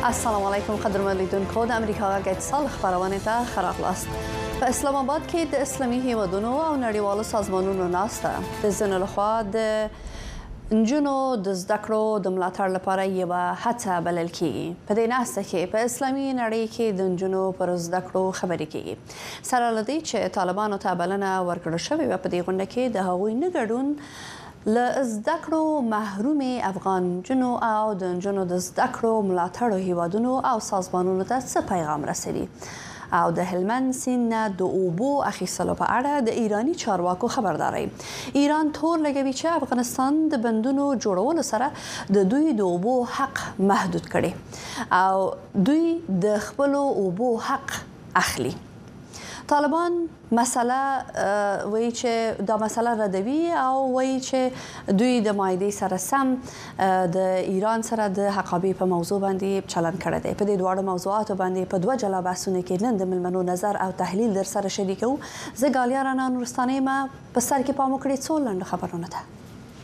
السلام علیکم قدرمن لیدونکو د امریکا غږ اتصال خبرونه ته ښه راغلاست. په اسلام آباد کې د اسلامي هیوادونو او نړیوالو سازمانونو ناسته د ځینو لخوا د نجونو د زده کړو د ملاتړ لپاره یوه هڅه بلل کیږي. په دې ناسته کې په اسلامي نړۍ کې د نجونو پر زده کړو خبرې کیږي. سره له دې چې طالبانو ته بلنه ورکړل شوې وه، په دې غونډه کې د هغوی نه ګډون له زده کړو محرومې افغان نجونو او د نجونو د زده کړو ملاتړو هیوادونو او سازمانونو ته څه پیغام رسوي او د هلمند سیند نه د اوبو اخیستلو په اړه د ایرانی چارواکو خبرداری. ایران تور لګوي چې افغانستان د بندونو جوړولو سره د دوی د اوبو حق محدود کړي او دوی د خپلو اوبو حق اخلي. طالبان مسله وایي چې دا مسله ردوي او وایي چې دوی د مایدې سره سم د ایران سره د حقابې په موضوع باندې چلن کړی دی. په دې دواړو موضوعاتو باندې په دوه جلا بحثونو کې نن د ملمنو نظر او تحلیل در سره شریکو. زه ګالیا رانا نورستانۍ ما په سر کې پام وکړئ څو لنډو خبرونو ته.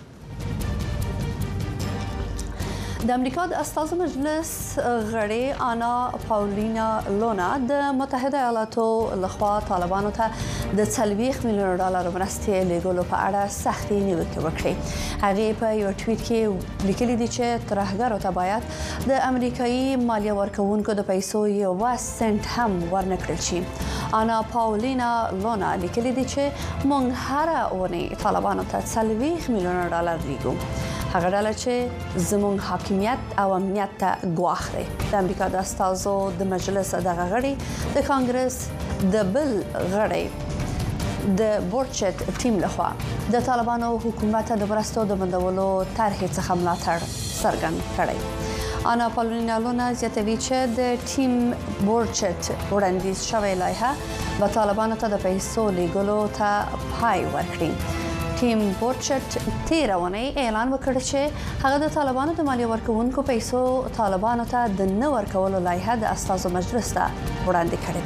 د امریکا د استازو مجلس غړې آنا پاولینا لونا د متحده ایالاتو لخوا طالبانو ته د $40 میلیون مرستې لیږلو په اړه سختې نیوکې وکړې. هغې په یو ټویټ کې لیکلي دي چې ترهګرو ته باید د امریکایي مالیه ورکوونکو د پیسو یوه سنټ هم ورنه کړل شي. آنا پاولینا لونا لیکلي دي چې موږ هره اونۍ طالبانو ته $40 میلیون لیږو. هغه ډله چې زموږ حاکمیت او امنیت ته ګواښ دی. د امریکا د استازو د مجلس دغه غړي د کانګرس د بل غړي د بورچت ټیم لخوا د طالبانو حکومت د مرستو د بندولو طرحې څخه ملاتړ څرګند کړی. آنا پاولینا لونا زیاتوي چې د ټیم بورچت وړاندیز شوی لایحه به طالبانو ته د پیسو لیږلو ته پای ورکړي. ټیم بورچت تیره اونۍ اعلان وکړ چې هغه د طالبانو د مالیه ورکوونکو پیسو طالبانو ته د نه ورکولو لایحه د استازو مجلس ته وړاندې کړې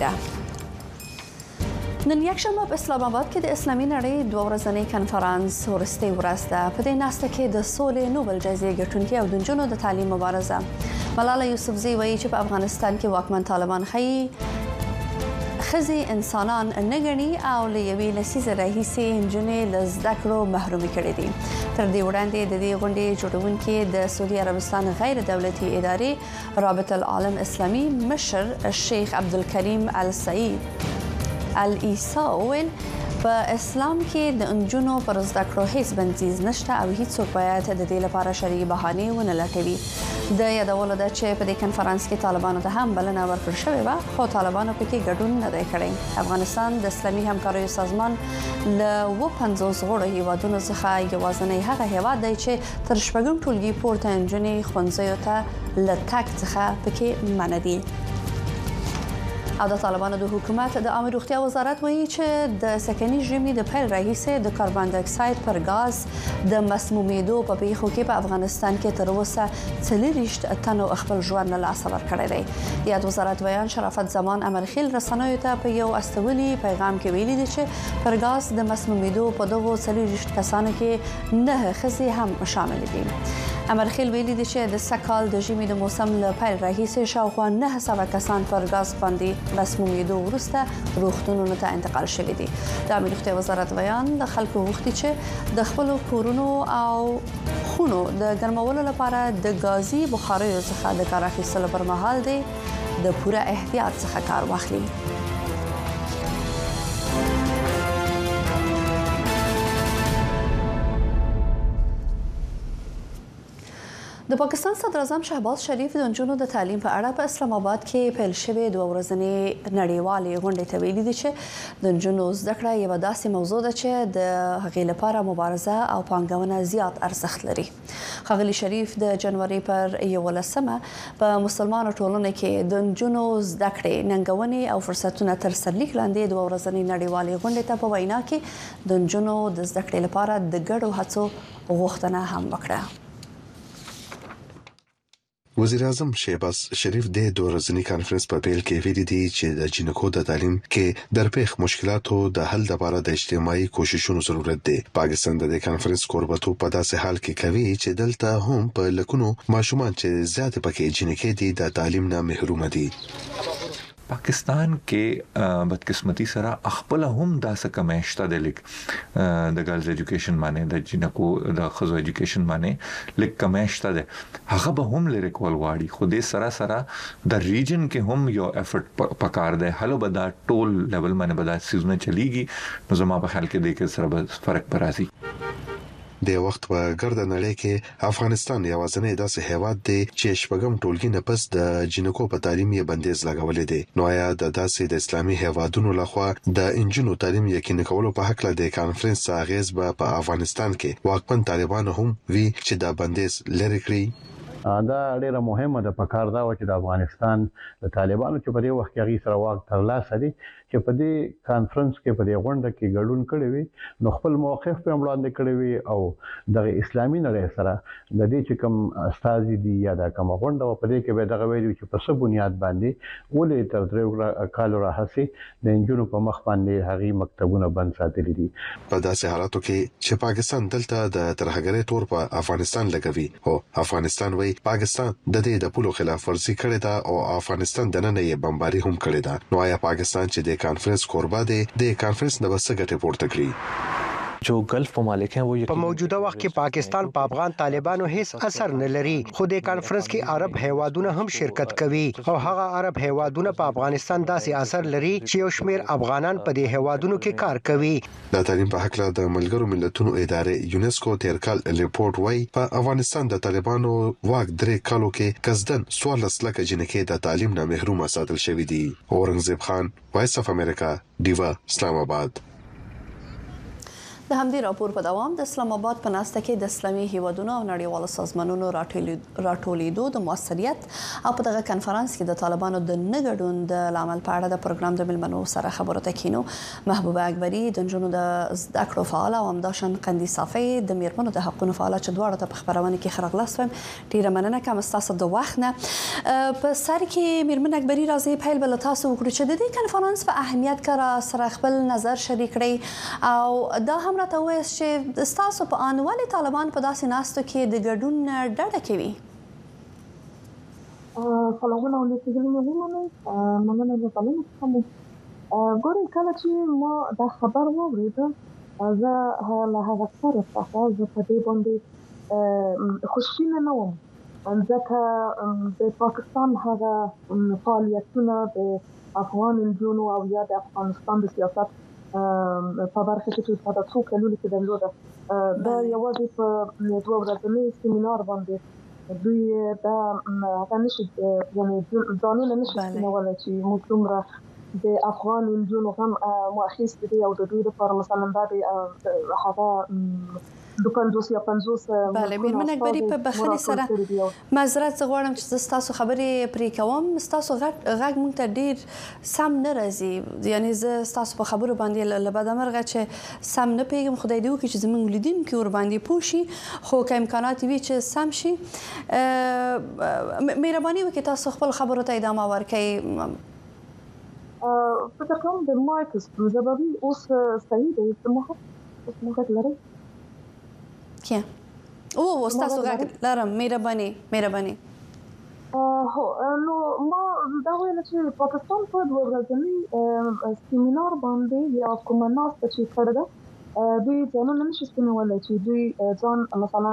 ده. نن یکشنبه په اسلام آباد کې د اسلامي نړۍ 2 ورځنی کنفرانس وروستۍ ورځ ده. په دې ناسته کې د سولې نوبل جایزې ګټونکي او د نجونو د تعلیم مبارزه ملاله یوسفزۍ وایي چې په افغانستان کې واکمن طالبان ښیي ښځې انسانان نه ګڼي او له یوې لسیزې راهیسې نجونې له زده کړو محرومې کړي دي. تر دې وړاندې د دې غونډې جوړونکي د سعودي عربستان غیر دولتي ادارې رابطه العالم اسلامي مشر شیخ عبدالکریم السعید العیسی وویل په اسلام کې د نجونو پر زده کړو هیڅ بندیز نشته او هیڅوک باید د دې لپاره شرعي بهانې ونه لټوي. د یادولو ده چې په دې کنفرانس کې طالبانو ته هم بلنه ورکړل شوې وه، خو طالبانو پکې ګډون نه دی کړی. افغانستان د اسلامي همکاریو سازمان له 50 غړو هیوادونو څخه یوازینی هغه هیواد دی چې تر 6 ټولګي پورته نجونې ښوونځیو ته له تګ څخه پکې منع دي. او د طالبانو د حکومت د عامه روغتیا وزارت وایي چې د سکني ژمي د پیل راهیسې د کاربن ډای اکساید پر غاز د مسمومیدو په پیښو کې په افغانستان کې تر اوسه 40 تنو خپل ژوند له لاسه ورکړی دی. یاد وزارت ویان شرافت زمان امرخیل رسنیو ته په یو استولي پیغام کې ویلي دي چې پر غاز د مسمومیدو په دغو 40 کسانو کې 9 ښځې هم شامل دي. امرخیل ویلي دي چې د سکال د ژمي د موسم له پیل راهیسې شاوخوا 900 کسان پر غاز باندې مسمومیدو وروسته روغتونونو ته انتقال شوي دي. د عامه روغتیا وزارت بیان د خلکو غوښتي چې د خپلو کورونو او خونو د ګرمولو لپاره د غازي بخاریو څخه د کار اخیستلو پر مهال دی د پوره احتیاط څخه کار واخلي. د پاکستان صدر اعظم شهباز شریف د نجونو د تعلیم په اړه په اسلام آباد کې پیل شوې 2 ورځنۍ نړیوالې غونډې ته ویلي دي چې د نجونو زده کړه یوه داسې موضوع ده چې د هغې لپاره مبارزه او پانګونه زیات ارزښت لري. ښاغلي شریف د جنوري پر 11مه په مسلمانو ټولنه کې د نجونو زده کړې ننګونې او فرصتونه تر سرلیک لاندې 2 ورځنۍ نړیوالې غونډې ته په وینا کې د نجونو د زده کړې لپاره د ګډو هڅو غوښتنه هم وکړه. وزیر اعظم شهباز شریف د دوه ورځني کانفرنس په پیل کې ویلي دی چې د جنکو د تعلیم کې درپېښ مشکلاتو د حل لپاره د اجتماعي کوششونو ضرورت دی. پاکستان د کانفرنس کوربتوب په داسې حال کې کوي چې دلته هم په لکونو ماشومان چې زیات پکې جنکې دي د تعلیم نه محروم دي. پاکستان کې بدقسمتی سره خپل هم داسې کمشته د لیک د ګرلز ایجوکیشن باندې د جنکو د خزو ایجوکیشن باندې لیک کمشته ده هغه به هم لري کول غواړي خو دې سره د ریجن کې هم یو افورت پکار ده هلو به دا ټول لیول باندې به دا سیزونه چلیږي نو زما په خیال کې د کې سره فرق برازي. د وخت په ګرد نړۍ کې افغانستان یوازینی داسې هیواد دی چې شپږم ټولګي نه پس د جنکو په تعلیم یې بندیز لګولې دي. نو آیا د داسې د اسلامي هیوادونو لخوا د انجونو تعلیم یقیني کولو په حق له د کانفرنس اغیز په افغانستان کې واکمن طالبان هم وی چې دا بندیز لري کړی؟ دا ډیره مهمه ده په کار دا و چې د افغانستان د طالبانو چې په دې وخت کې غي سره واک ترلاسه دي چې په دې کانفرنس کې په دې غونډه کې ګډون کړي وي نو خپل موقف په وړاندې کړي وي او د اسلامي نړۍ سره د دې چې کوم استاد دي یا د کوم غونډه په دې کې به دغه ویلي چې په څه بنیاد باندې ولې تر درې کال راهسي د انجونو په مخ باندې هغي مکتبونه بند ساتلي دي. په داسې حالاتو کې چې پاکستان دلته د ترهګرۍ تور په افغانستان لګوي او افغانستان وایي پاکستان د دې د پولو خلاف ورزي کړې ده او افغانستان د نن یې بمباري هم کړې ده. نو آیا پاکستان چې د کانفرنس کوربه دی د کانفرنس نه بس ګټه پورته کړی؟ جو گلف ممالک ہیں وہ په موجوده وخت کې پاکستان په افغان طالبانو هیڅ اثر نه لري خو د کانفرنس کې عرب هیوادونه هم شرکت کوي او هغه عرب هیوادونه په افغانستان داسې اثر لري چې یو شمېر افغانان په دې هیوادونو کې کار کوي. د تعلیم په حق له د ملګرو ملتونو ادارې یونسکو تیر کال ریپورت وايي په افغانستان د طالبانو واک 3 کالو کې قصدن 14 لک جنکې د تعلیم نه محروم ساتل شوې دي. اورنګزیب خان، وایس اف امریکا، دیوا، اسلام آباد. د همدې راپور په دوام د اسلام آباد په ناسته کې د اسلامي هیوادونو او نړیوالو سازمانونو راټولیدو د موثریت او په دغه کانفرنس کې د طالبانو د نګډون د عمل په اړه د پروګرام د ملمنو سره خبرو ته کینو. محبوبه اکبری د جنونو د زده کړو فعال او همداشان قندي صافي د میرمنو د حقوقو فعال چې دواړه ته په خبرونه کې خرغلاس وم. ډیره مننه کوم تاسو د وخت نه په سر کې میرمن اکبری راځي په بل تاسو وکړو چې د دې کانفرنس په اهمیت کار سره خپل نظر شریک کړي او دا راته وایي چې تاسو په انوالي طالبان په داسې ناستو کې د ګډون ډډه کوي. سلامونه علیکم مننه د تعلیم څخه ګورې کله چې ما دا خبر واورېده زه له هغه سره څخه زه په دې باندې خوشبینه نه وم ځکه د پاکستان هغه فعالیتونه د افغان نجونو او یا د افغانستان د سیاست په برخه کې په تاسو کلونو کې درلوده دا یوازې په دوه ورځني سیمینار باندې دوی دا هغه نشي یعنی ځانونه نشي کولای چې موږ دومره د افغان نجونو هم مؤخص دي او د دوی لپاره مثلا دا هغه د 50 یا 50 بله میرمن اکبری په بخښنې سره معذرت غواړم چې تاسو خبرې پرې کوم تاسو غږ مونږ ته ډیر سم نه راځي یعنی زه تاسو په خبرو باندې لبد مرغه چې سم نه پیګم خدای دې وکړي چې زموږ لیدونکو ور باندې پوښي خو که امکانات وي چې سم شي مهرباني وکړئ تاسو خپل خبرو ته ادامه ورکړئ. فکر کوم د مایکس زبابي اوس صحیح دی موږ لري کې او تاسو غږ لرم مهرباني هو نو ما دا ویل چې پاکستان په دوه ورځني سیمینار باندې یا کومه ناسته چې کړه دوی ځانونه نشي ستنولای چې دوی ځان مثلا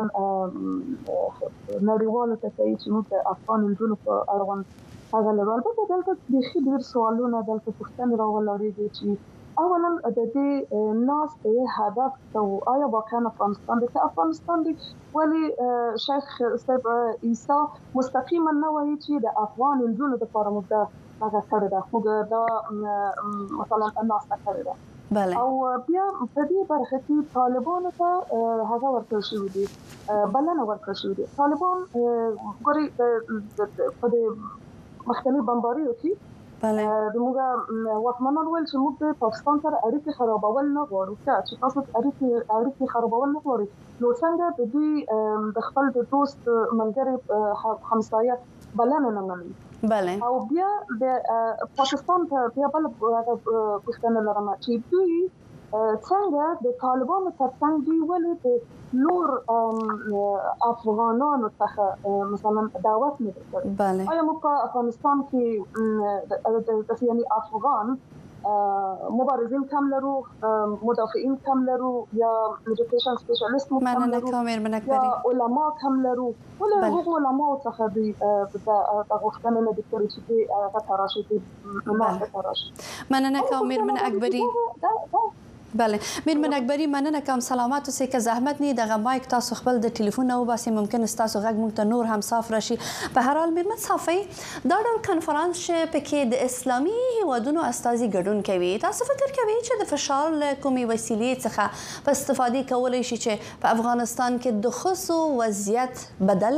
نړیوالو ته کوي چې موږ افغان نجونو په اړوند هغه لرل په دلته د ډیر سوالونه دلته پوښتنه راولريږي چې اولا د دې ناسته هدف او آیا واقعا افغانستان دی ولی شیخ صاحب عیسی مستقیما نه وایي چې د افغان نجونو لپاره موږ هغه کړی ده موږ دا مثلا ناسته کړی ده بله او بیا په دې برخه کې طالبانو ته هغه ورکړل شوی دی بلنه ورکړل شوی دی طالبان ګوري په دې مخکنی بمباریو کې موږ واکمنان ویل چې موږ د پاکستان سره اړیکې خرابول نه غواړو چې تاسو اړیکې خرابول نه غواړئ نو څنګه د دوی د خپل د دوست ملګری همسایه بلنه نه مني بله او بیا د پاکستان ته بیا بل پوښتنه لرم چې دوی څنګه د طالبانو ترڅنګ دوی ولې د نور افغانانو څخه مثلا دعوت نه کوي بله آیا موږ په افغانستان کې د یعنی افغان مبارزین کم لرو مدافعین کم لرو یا ایژوکیشن سپیشلیست کم لرو یا علما کم لرو ولې هغه علما څخه د غوښتنه نه دکتوري چې هغه تراشي نه تراشي مننه کوم میرمن اکبری بله میرمن اکبری مننه کوم سلامات اوسئ که زحمت نه دغه مایک تاسو خپل د ټلیفون او باسي ممکن تاسو غږ مونږ ته نور هم صاف راشي په هر حال میرمن صافی دا ډول کنفرانس په کې د اسلامي هیوادونو استازي ګډون کوي تاسو فکر کوئ چې د فشار کومي وسیلې څخه په استفادې کولای شي چې په افغانستان کې د خصو وضعیت بدل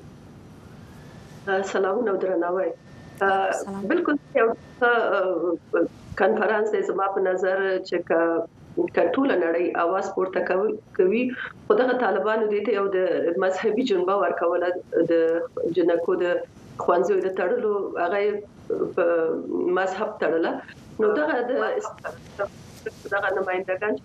کړي سلام نو درناوی بالکل یو کنفرانس د زما په نظر چې ټول نړۍ आवाज پورته کوي خدغه طالبانو دي ته یو د مذهبي جنبه ورکول د جنکو د خوانزوی د تړلو هغه په مذهب تړله نو دغه دغه نمائندگان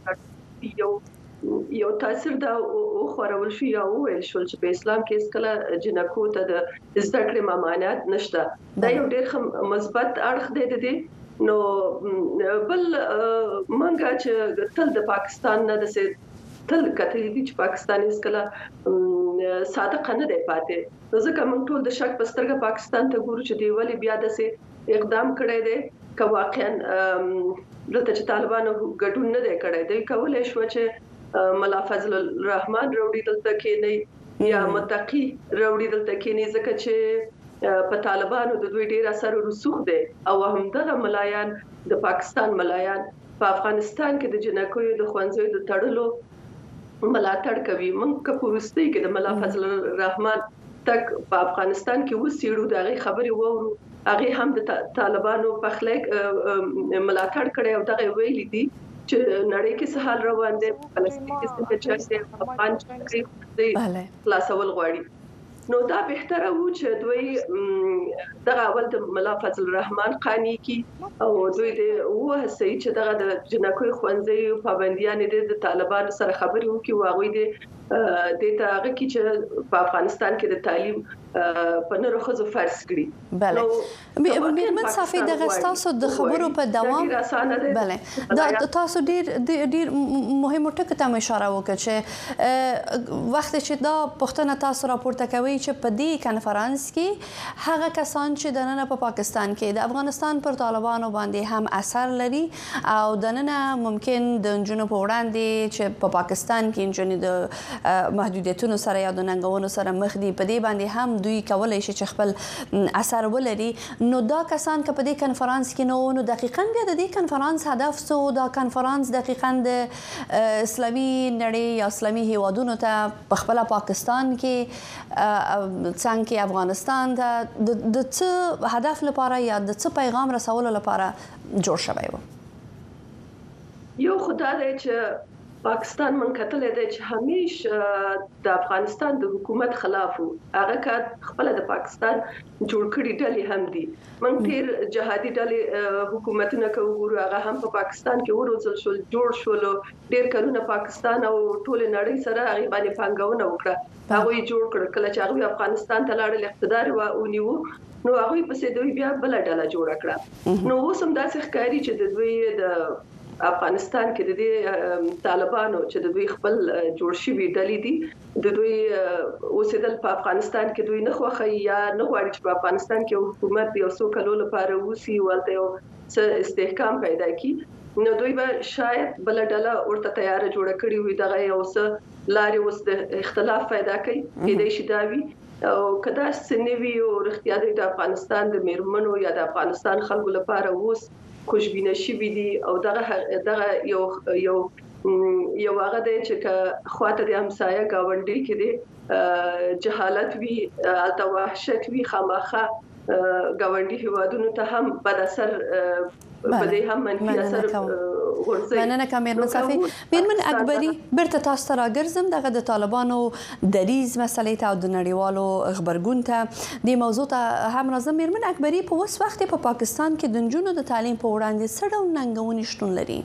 چې یو تاثیر دا او خورول شو یا ویل شو چې په اسلام کې اسکله جنکو ته د زده کړې ممانعت نشته دا یو ډېر مثبت اړخ دی نو بل منګه چې تل د پاکستان نه د تل کتلې دي چې پاکستان اسکله صادق نه دی پاتې ځکه موږ ټول د شک پسترګه پاکستان ته ګورو چې دی ولی بیا د اقدام کړی دی که واقعا لته چې طالبانو ګډون نه دی کړی دی کولای شو چې ملا فضل الرحمن روړي دلته کې نه یا متقی روړي دلته کې نه ځکه چې په طالبانو د دوی ډیر اثر رسوخ دي او همدغه ملایان د پاکستان ملایان په افغانستان کې د جنکو د خوانزوی د تړلو ملاتړ کوي موږ که پوښتنه کې د ملا فضل الرحمن تک په افغانستان کې وسیړو دغه خبري وورو هغه هم د طالبانو په خلک ملاتړ کړي او دغه ویلي دي چې نړۍ کې څه حال روان دي فلسطین کې چې افغان چې خلاصول غواړي نو دا بهتره و چې دوی دغه اول د ملا فضل الرحمن قانی کی او دوی د وهڅي چې دغه د جنکو خوانځي پابندیان د طالبانو سره خبري وکي واغوي د تاغه کی چې په افغانستان کې د تعلیم په نورو خزو فرض کړي بله میرمن صافی دغه تاسو د خبرو په دوام بله دا تاسو ډیر مهمه ټکو ته اشاره وکړه چې وخت چې دا پښتنه تاسو راپورته کوي چې په دې کنفرانس کې هغه کسان چې د نن په پاکستان کې د افغانستان پر طالبانو باندې هم اثر لري او د نن ممکن د جنوب په وړاندې چې په پاکستان کې جنې د محدودیتونو سره یا د ننګونو سره مخ دي په دې باندې هم دوی کولای شي چې خپل اثر ولري نو دا کسان که په دې کنفرانس کې نو دقیقاً بیا د دې کنفرانس هدف څه دا کنفرانس دقیقاً د اسلامي نړۍ یا اسلامي هیوادونو ته په خپل پاکستان کې څنګه افغانستان ته د څه هدف لپاره یا د څه پیغام رسولو لپاره جوړ شوی و یو خدای دې چې پاکستان من کتل دی چې همیشه د افغانستان د حکومت خلاف هغه کار خپل د پاکستان جوړ کړی ډلې هم دي من تیر جهادي ډلې حکومتونه کوي هغه هم په پاکستان کې وروزل شو جوړ شول ډیر کلونه پاکستان او ټول نړۍ سره هغه باندې پنګونه وکړه هغه جوړ کړ کله چې هغه افغانستان ته لاړل اقتدار و نیو نو هغه په سې دوی بیا بل ډله جوړ کړه نو اوس هم داسې ښکاري چې د دوی د افغانستان کې د دې طالبانو چې د دوی خپل جوړ شوی ډلې دي د دوی اوسېدل په افغانستان کې دوی نه خوخه یا نه غواړي چې په افغانستان کې حکومت یو څو کلو لپاره وسی ولته یو څه استحکام پیدا کړي نو دوی به شاید بل ډله ورته تیار جوړ کړي وي دغه یو څه لارې اوس د اختلاف پیدا کوي د شي داوی او کدا سنوي او اختیار د افغانستان د میرمنو یا د افغانستان خلکو لپاره اوس خوشبینه شي دي او دغه یو هغه دی چې خواته د همسایه گاونډي کې دي جهالت وی الته وحشت وی خامخه ګاونډي هیوادونو ته هم بد اثر په دې هم منفي اثر ورځي. مننه کوم میرمن صافي. میرمن اکبري بیرته تاسو ته راګرځم دغه د طالبانو دریز مسلې ته او د نړیوالو خبرګون ته د موضوع ته هم راځم. میرمن اکبري په اوس وخت په پاکستان کې د نجونو د تعلیم په وړاندې څه ډول ننګونې شتون لري؟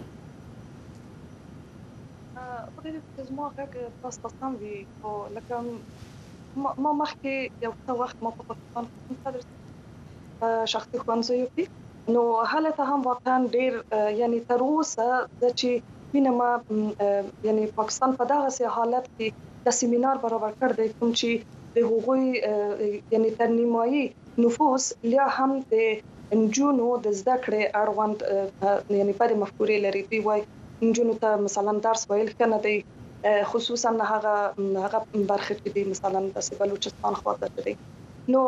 زما غږ تاسو ته سم وي خو لکه ما مخکې یو څه وخت ما په پاکستان کې تدریس شخصي ښوونځیو کې نو حالت هم واقعا ډېر یعنی تر اوسه د چې وینم یعنی پاکستان په دغه حالت کې د سیمینار برابر کړ دی کوم چې د هغوی یعنی تر نیمایي نفوس لا هم د نجونو د زده کړې اړوند یعنی په مفکورې لري دی وای نجونو ته مثلا درس ویل کنه دی خصوصا هغه برخه کې دي مثلا د بلوچستان خواته دي نو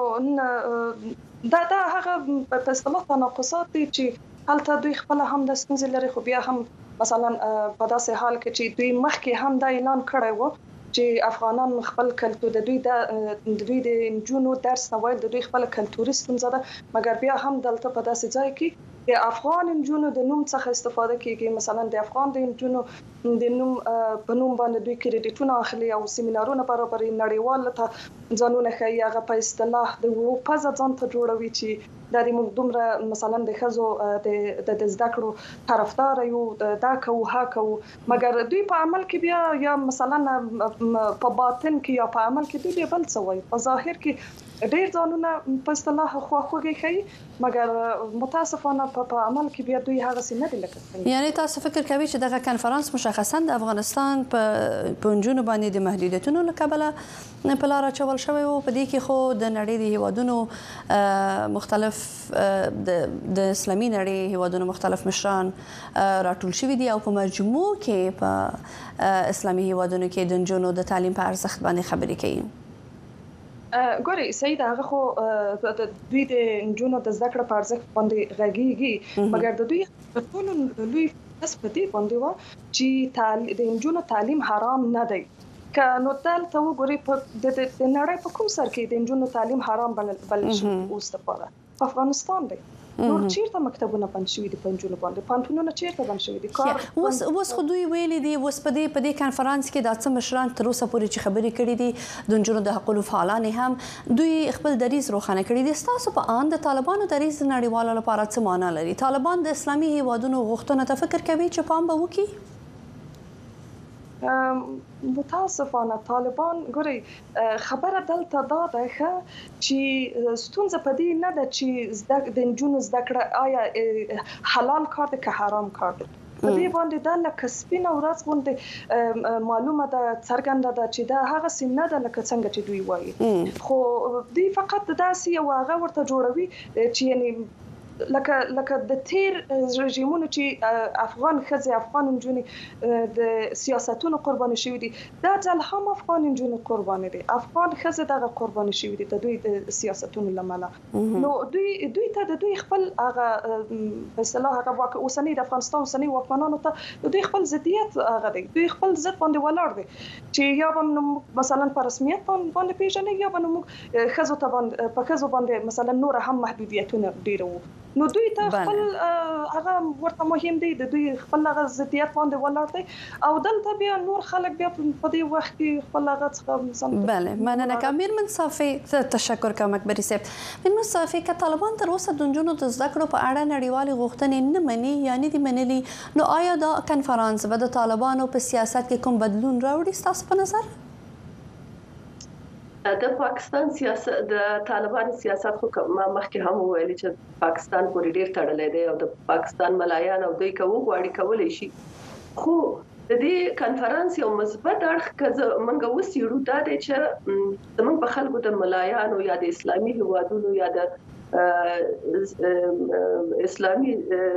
دا هغه په اصطلاح تناقضات دي چې هلته دوی خپل هم د ستونزې لري خو بیا هم مثلا په داسې حال کې چې دوی مخکې هم دا اعلان کړی وو چې افغانان خپل کلتور د دوی د نجونو درس نه ویل د دوی خپل کلتوري ستونزه ده مګر بیا هم دلته په داسې ځای کې د افغان نجونو د نوم څخه استفاده کیږي مثلا د افغان د نجونو د نوم په نوم باندې دوی کریډیټونه اخلي او سیمینارونه برابرې نړیوال ته ځانونه ښیي هغه په اصطلاح د پزه ځان ته جوړوي چې د موږ دومره مثلا د خزو د زده کړو طرفدار یو دا کوو ها کوو مګر دوی په عمل کې بیا یا مثلا په باطن کې یا په عمل کې دوی بل څه وایي په ظاهر کې ډېر ځانونه په اصطلاح خواخوږي ښیي مګر متاسفانه په عمل کې بیا دوی هغه څه نه دي لکه څنګه. یعنی تاسو فکر کوئ چې دغه کنفرانس مشخصا د افغانستان په نجونو باندې د محدودیتونو له کبله په لار اچول شوی و په دې کې خو د نړۍ د هیوادونو مختلف د اسلامي نړۍ هیوادونو مختلف مشران راټول شوي دي او په مجموع کې په اسلامي هیوادونو کې د نجونو د تعلیم په ارزښت باندې خبرې کوي. ګوري سید هغه خو د دوی د نجونو د زده کړې په ارزښت باندې غږیږي مګر د دوی ټول لوی بس په دې باندې و چې د نجونو تعلیم حرام نه دی که نو دلته وګوري په د نړۍ په کوم سر کې د نجونو تعلیم حرام بلل شي اوس لپاره په افغانستان دی نور چیرته مکتبونه بند شوي دي په نجونو باندې پانتونونه چیرته بند شوي دي اوس خو دوی ویلي دي اوس په دې کنفرانس کې دا څه مشران تر اوسه پورې چې خبرې کړې دي د نجونو د حقوقو فعالان هم دوی خپل دریځ روښانه کړی دي. ستاسو په اند د طالبانو دریځ نړیوالو لپاره څه معنا لري؟ طالبان د اسلامي هیوادونو غوښتنه ته فکر کوي چې پام به وکړي؟ متاسفانه طالبان ګوري خبره دلته دا ده چې ستونزه په دې نه ده چې د نجونو زده کړه آیا حلال کار دی که حرام کار دی په دې باندې دا لکه سپینه ورځ باندې معلومه ده څرګنده ده چې دا هغه سینه ده لکه څنګه چې دوی وایي خو دوی فقط داسې یو هغه ورته جوړوي چې یعنی لکه د تیر رژیمونو چې افغان ښځې افغان نجونې د سیاستونو قرباني شوي دي دا ځل هم افغان نجونې قرباني دي افغان ښځې دغه قرباني شوي دي د دوی د سیاستونو له امله نو دوی ته د دوی خپل هغه په اصطلاح هغه اوسنی د افغانستان اوسنی واکمنانو ته د دوی خپل ضدیت هغه دی دوی خپل ضد باندې ولاړ دي چې یا به مثلا په رسمیت باندې پیژني یا به موږ ښځو ته په ښځو باندې مثلا نور هم محدودیتونه ډیر وو نو دوی ته خپل هغه ورته مهم دی د دوی خپل هغه ضدیت باندې ولاړ دی او دلته بیا نور خلک بیا په دې وخت کې خپل هغه څخه بله مننه کوم میرمن صافي تشکر کوم اکبري صاحب. میرمن صافي که طالبان تر اوسه د نجونو د زده کړو په اړه نړیوالې غوښتنې نه مني یا نه دي منلي نو آیا دا کنفرانس به د طالبانو په سیاست کې کوم بدلون راوړي ستاسو په نظر؟ د پاکستان سیاست د طالبان سیاست خو ما مخکې هم ویل چې پاکستان پورې ډیر تړلې دی او د پاکستان ملایان او دوی کوو غواړي کولای شي خو د دې کنفرانس یو مثبت اړخ کزه منګه وسیړو دا دی چې زمونږ په خلکو د ملایانو یا د اسلامي هیوادونو یا د اسلامي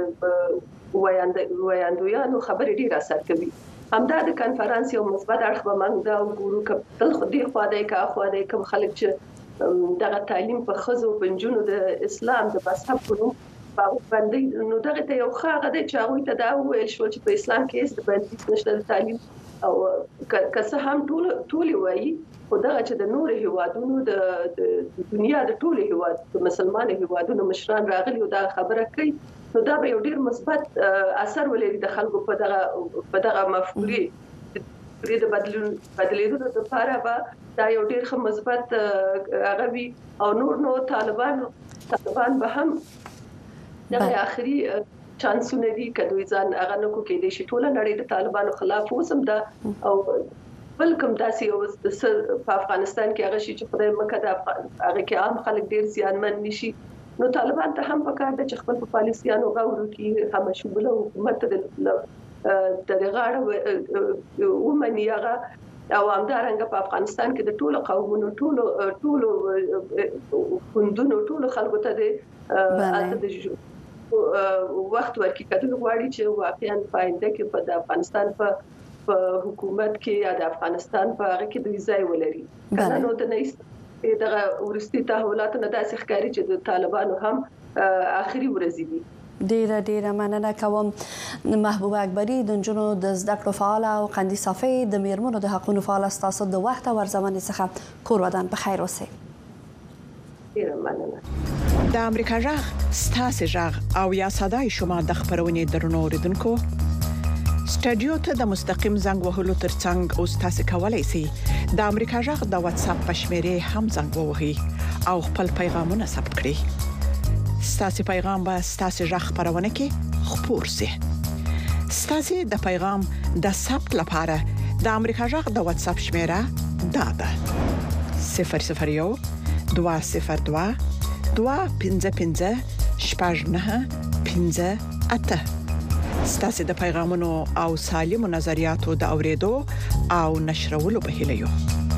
ویاندویانو خبرې ډیر اثر کوي همدا د کنفرانس یو مثبت اړخ به موږ دا وګورو چې تل خو دې خوا دی کا خوا دی کوم خلک چې دغه تعلیم په ښځو په نجونو د اسلام د مذهب په نوم باندې نو دغه ته یو ښه غږ دی چې هغوی ته دا وویل شول چې په اسلام کې هیڅ بندیز نشته د تعلیم او که څه هم ټول وایي خدای چې د نور هیوادونو د دنیا د ټولو هیواد د مسلمانانو هیوادونو مشران راغلي او دا خبره کوي نو دا به یو ډیر مثبت اثر ولري د خلکو په دغه مفکورې د بدلیدو لپاره به دا یو ډیر مثبت هغه وي او نور طالبان به هم د اخري چانسونه دي کدوې ځان هغه نو کې د شي ټوله نړۍ د طالبانو خلاف وسم دا او بلکم داسې او په افغانستان کې هغه شي چې خدای مکه د هغه کې عام خلک ډیر زیانمن نشي نو طالبان ته هم پکار د خپل په پالیسیانو غوړو کې هم شموله حکومت د غاړه ومنيغه او همدارنګه په افغانستان کې د ټولو قومونو ټولو خوندونو ټولو خلکو ته د وخت ورکړي کله غواړي چې واقعا پاینده کې په افغانستان په حکومت کې یا د افغانستان په هغه کې د ځای ولري کنه نو د نيست دغه ورستي تحولاتو نه داسې ښکاري چې د طالبانو هم اخري ورځې دي ډیره مننه کوم محبوب اکبری د جنونو د زده کړو فعال او قندي صافي د میرمنو د حقوقو فعال تاسو د وخت او ورزمن څخه کور ودان په خیر اوسئ ډیره مننه د امریکا جغ ستاسو جغ او یا صداي شما د خبرونې درنو اوریدونکو سټډیو ته د مستقیم زنګ وهلو ترڅنګ او تاسو کولای شئ د امریکا جغ د واتس اپ پښمره هم زنګ ووهئ او خپل پیغامونه ثبت کړئ ستاسو پیغام به ستاسو ژغ خبرونه کې خپور شي ستاسو د پیغام د ثبت لپاره د امریکا جغ د واتس اپ شمیره دا ده 001 202 255 شپږ ستاسو د پیغامونو او سالمو نظریاتو د اوریدو او نشرولو په هیله یو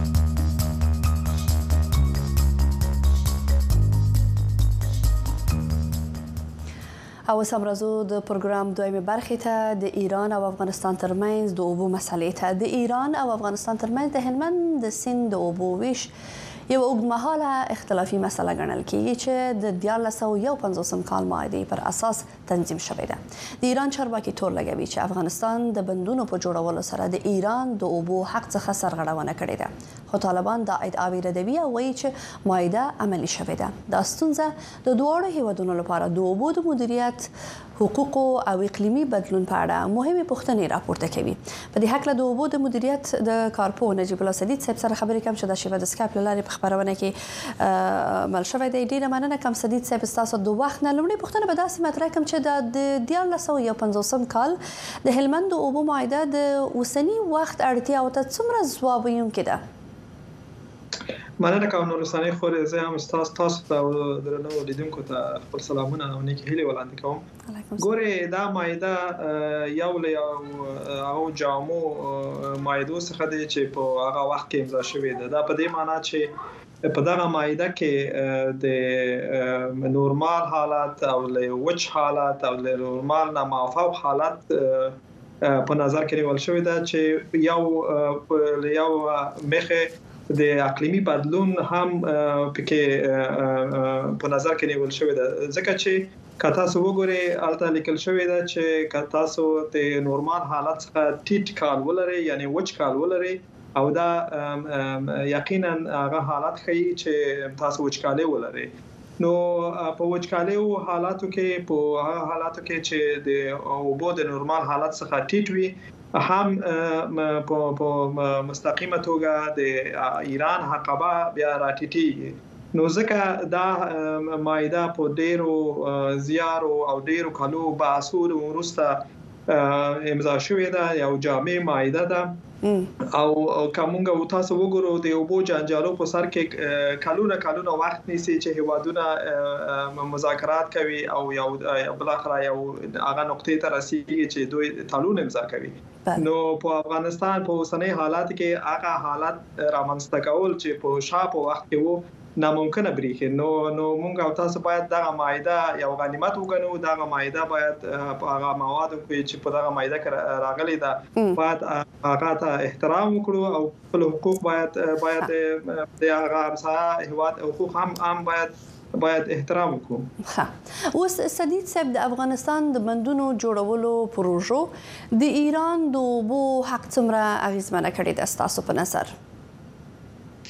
او سمرزو د پروګرام دویمه برخه ته د ایران او افغانستان ترمنځ د اوبو مسلې ته د ایران او افغانستان ترمنځ د هلمند د سیند د اوبو ویش یو اوږدمهاله اختلافي مسله ګڼل کېږي چې د 1951 کال معاهدې پر اساس تنظیم شوې ده د ایران چارواکي تور لګوي چې افغانستان د بندونو په جوړولو سره د ایران د اوبو حق څخه سرغړونه کړې ده خو طالبان دا ادعاوې ردوي او وایي چې معاهده عملي شوې ده دا ستونزه د دوه هیوادونو لپاره د اوبو د مدیریت حقوق او اقلیمي بدلون په اړه مهمه پوښتنې راپورته کوي په دې حق له د اوبو د مدیریت د کارپو نجیب الله سدید صاحب سره خبرې کوم چې د شیبه د سکایپ لارې په خبرونه کې مل شوې ده ډیره مننه کوم سدید صاحب تاسو د وخت نه لومړی پوښتنه به داسې مطرح کوم چې د 1951 کال د هلمند اوبو معاهده د اوسنی وخت اړتیا او ته څومره ځواب ویونکې ده مننه کوم نورستاني خوري زه هم تاسو ته درنو لیدونکو ته خپل سلامونه او نیکی هیله وړاندې کوم ګوره دا معاهده یو او جامو معاهده څخه دی چې په هغه وخت کې امضا شوې ده دا په دې معنی چې په دغه معاهده کې د نورمال حالت او وچ حالت او نورمال نه معفو حالت په نظر کې نیول شوې ده چې یو مخه د اقلیمی بدلون هم پکې په نظر کې نیول شوی ده ځکه چې کتا سو وګوري الته لیکل شوی ده چې کتا سو د نورمال حالت څخه ټیټ کال ولري یعنی وچ کال ولري او دا یقینا هغه حالت ښیي چې تاسو وچکالي ولري نو په وچکالي حالاتو کې چې د اوبو د نورمال حالت څخه ټیټ وي هم په مستقیمه توګه د ایران حقبه بیا راټیټي نو ځکه دا معاهده په ډیرو زیارو او ډیرو کالو باسور ورسته امضا شوې ده یو جامع معاهده ده او کومه تاسو وګورئ د اوبو جنجالو په سر کې کلونه وخت نیسي چې هیوادونه مذاکرات کوي او یو بل اخر یو هغه نقطې ته رسیدي چې دوی تعلق امضا کوي نو په افغانستان په اوسنۍ حالات کې هغه حالت رامنځته کول چې په شاپو وخت کې وو ناممکنه بریخي نو مونږ او تاسو باید دغه معاهده یو غنیمت وګڼو دغه معاهده باید هغه مواد چې په دغه معاهده کې راغلي ده باید هغه ته احترام وکړو او خپل حقوق باید د هغه همسایه هیواد حقوق هم باید احترام وکړو اوس سدید صاحب د افغانستان د بندونو جوړولو پروژو د ایران د اوبو حق څومره اغیزمنه کړې ده تاسو په نظر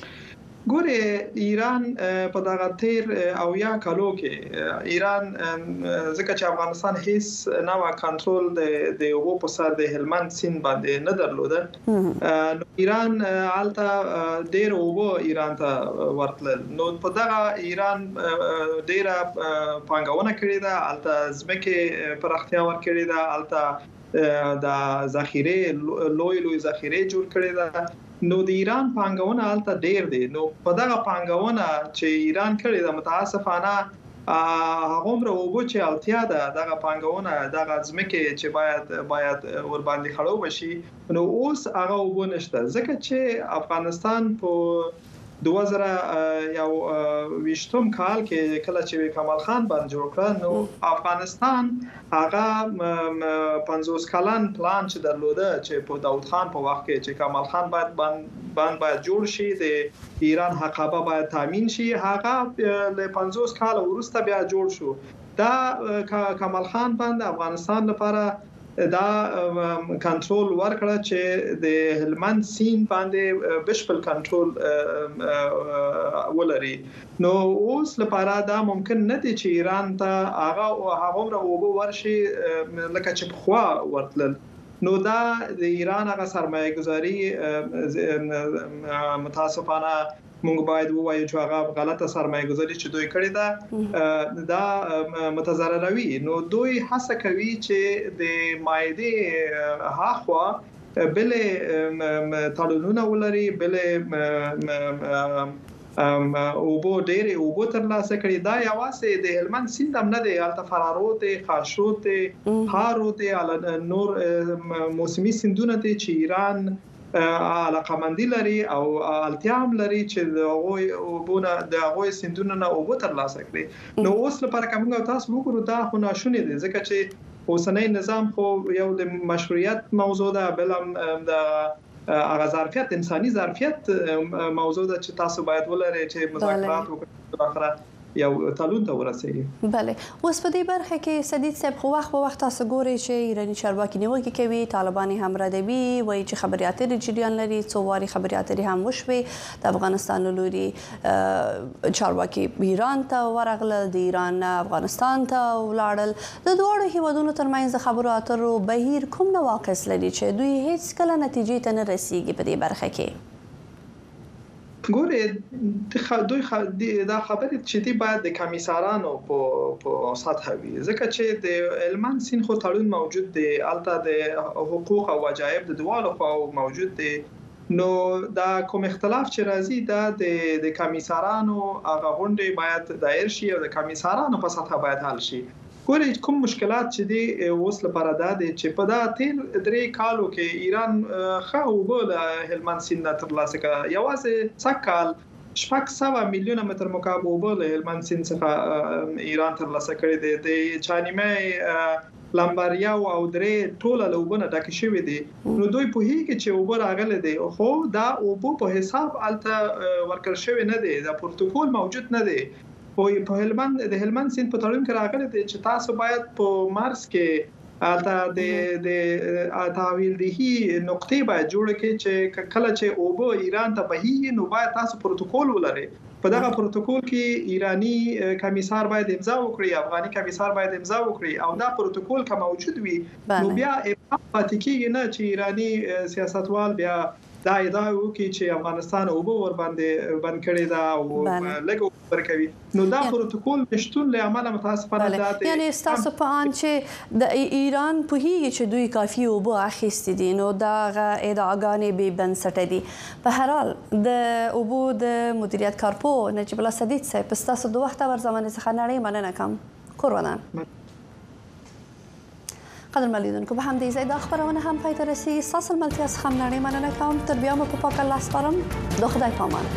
ګوره ایران په دغه تیر او یا کالو کې ایران ځکه چې افغانستان هیڅ نوع کنټرول د یو په سر د هلمند سیند باندې نه درلوده نو ایران حالته ډیر اوبو ایران ته ورتل نو په دغه ایران ډیره پانګونه کړې ده حالته ځمکه پراختیا ورکړې ده حالته د ذخیره لوی ذخیره جوړ کړې ده نو د ایران پانګونه حالت ډیر دی نو په دغه پانګونه چې ایران کړی د متاسفانه هغومره وګو چې اړتیا ده دغه پانګونه دغه ځمکه چې باید ور باندې خړو بشي نو اوس هغه وګو نشته ځکه چې افغانستان په 2021 کال کې کله چې کمال خان باندې جوړ کړ نو افغانستان هغه 50 کلن پلان چې درلوده چې په داوود خان په وخت کې چې کمال خان باید جوړ شي د ایران حقابه باید تامین شي هغه له 50 کال وروسته بیا جوړ شو دا کمال خان باندې افغانستان لپاره دا کنټرول ورکړه چې د هلمند سیند باندې بشپړ کنټرول ولري نو اوس لپاره دا ممکن نه دي چې ایران ته هغه اوبو ورشي لکه چې په خوا ورتل نو دا د ایران هغه سرمایه گذاری متاسفانه موږ باید ووایو چې هغه غلطه سرمایه گذاری چې دوی کړې ده دا متضرروي نو دوی هڅه کوي چې د مایده هاخوا بل تړونونه ولري بل اوبو ډېر اوبو ترلاسه کړي دا یوازې د هلمند سیند هم نه دی الته فرارو ته خاشو ته هارو ته نور موسمي سیندونه ته چې ایران علاقمندي لري او التیام لري چې د هغوی سیندونه نه اوبو ترلاسه کړي نو اوس لپاره کومه تاسو وګورئ دا خو ناشونی دي ځکه چې اوسنۍ نظام خو یو د مشروعیت موضوع ده بل د هغه ظرفیت انساني ظرفیت موضوع ده چې تاسو باید ولرئ چې مذاکرات وکړئ یو تلون ته ورسېږي بله اوس په دې برخه کې سدید صاحب خو وخت تاسو ګورئ چې ایرانی چارواکي نیوکه کوي طالبان هم ردوي وایي چې خبري اترې جریان لري څو واري خبري اترې هم وشوي د افغانستان لوري چارواکي ایران ته ورغله د ایران افغانستان ته ولاړل د دوه هیوادونو ترمنځ خبرو اترو بهیر کوم نواقص لري چې دوی هیڅ کله نتیجې ته نه رسیږي په دې برخه کې ګوره دوی دا خبرې چې دی باید د کمیسارانو په سطح وي ځکه چې د هلمند سیند خو تړون موجود دی الته د حقوق او واجب د دوالو خو موجود دی نو دا کوم اختلاف چې راځي دا د کمیسارانو هغه غونډې باید دایر شي او د کمیسارانو په سطح باید حل شي ګورئ کوم مشکلات چې دی اوس لپاره دا دي چې په دا تیر 3 کالو کې ایران خو وګول هلمند سیند ترلاسه کړ یوازې څکال 600 میلیونه متر مکعب اوبه له هلمند سیند څخه ایران ترلاسه کړی دی د چانیمه لمبریا او درې ټوله لوبونه ډک شوې دي نو دوی په هیڅ کې چې اوبه راغله دي خو دا اوبه په حساب الته ورکړ شوی نه دی دا پروتوکول موجود نه دی په هلمند د هلمند سیند په تړون کې راغلی دی چې تاسو باید په مارس کې الته د تحویل دهي نقطې باید جوړ کړي چې کله چې اوبه ایران ته بهي نو باید تاسو پروتوکول ولرئ په دغه پروتوکول کې ایرانی کمیسار باید امضا وکړي افغاني کمیسار باید امضا وکړي او دا پروتوکول که موجود وي نو بیا پاتې کېږي نه چې ایرانی سیاستوال بیا دا ادعا وکړي چې افغانستان اوبه ور باندې بند کړی دا او لګو ورکوي نو دا پروتوکول نشټون له عمله متاسفانه ده یعنی تاسو په ان چې د ایران په هیڅ چې دوی کافي اوبه اخیستي دي نو دا ادعاګانې به بنسټ دي په هر حال د اوبو د مدیریت کارپو نجیب الله سدید صاحب تاسو د وخت ور زمانه څخه نړۍ مننه کوم قربانان قدر ملیدونکو به هم دیزه دا خبرونه هم پای ته رسیږي ستاسو ملتیا څخه نړۍ مننه کوم تر بیا مو په پاک الله سپارم د خدای پامان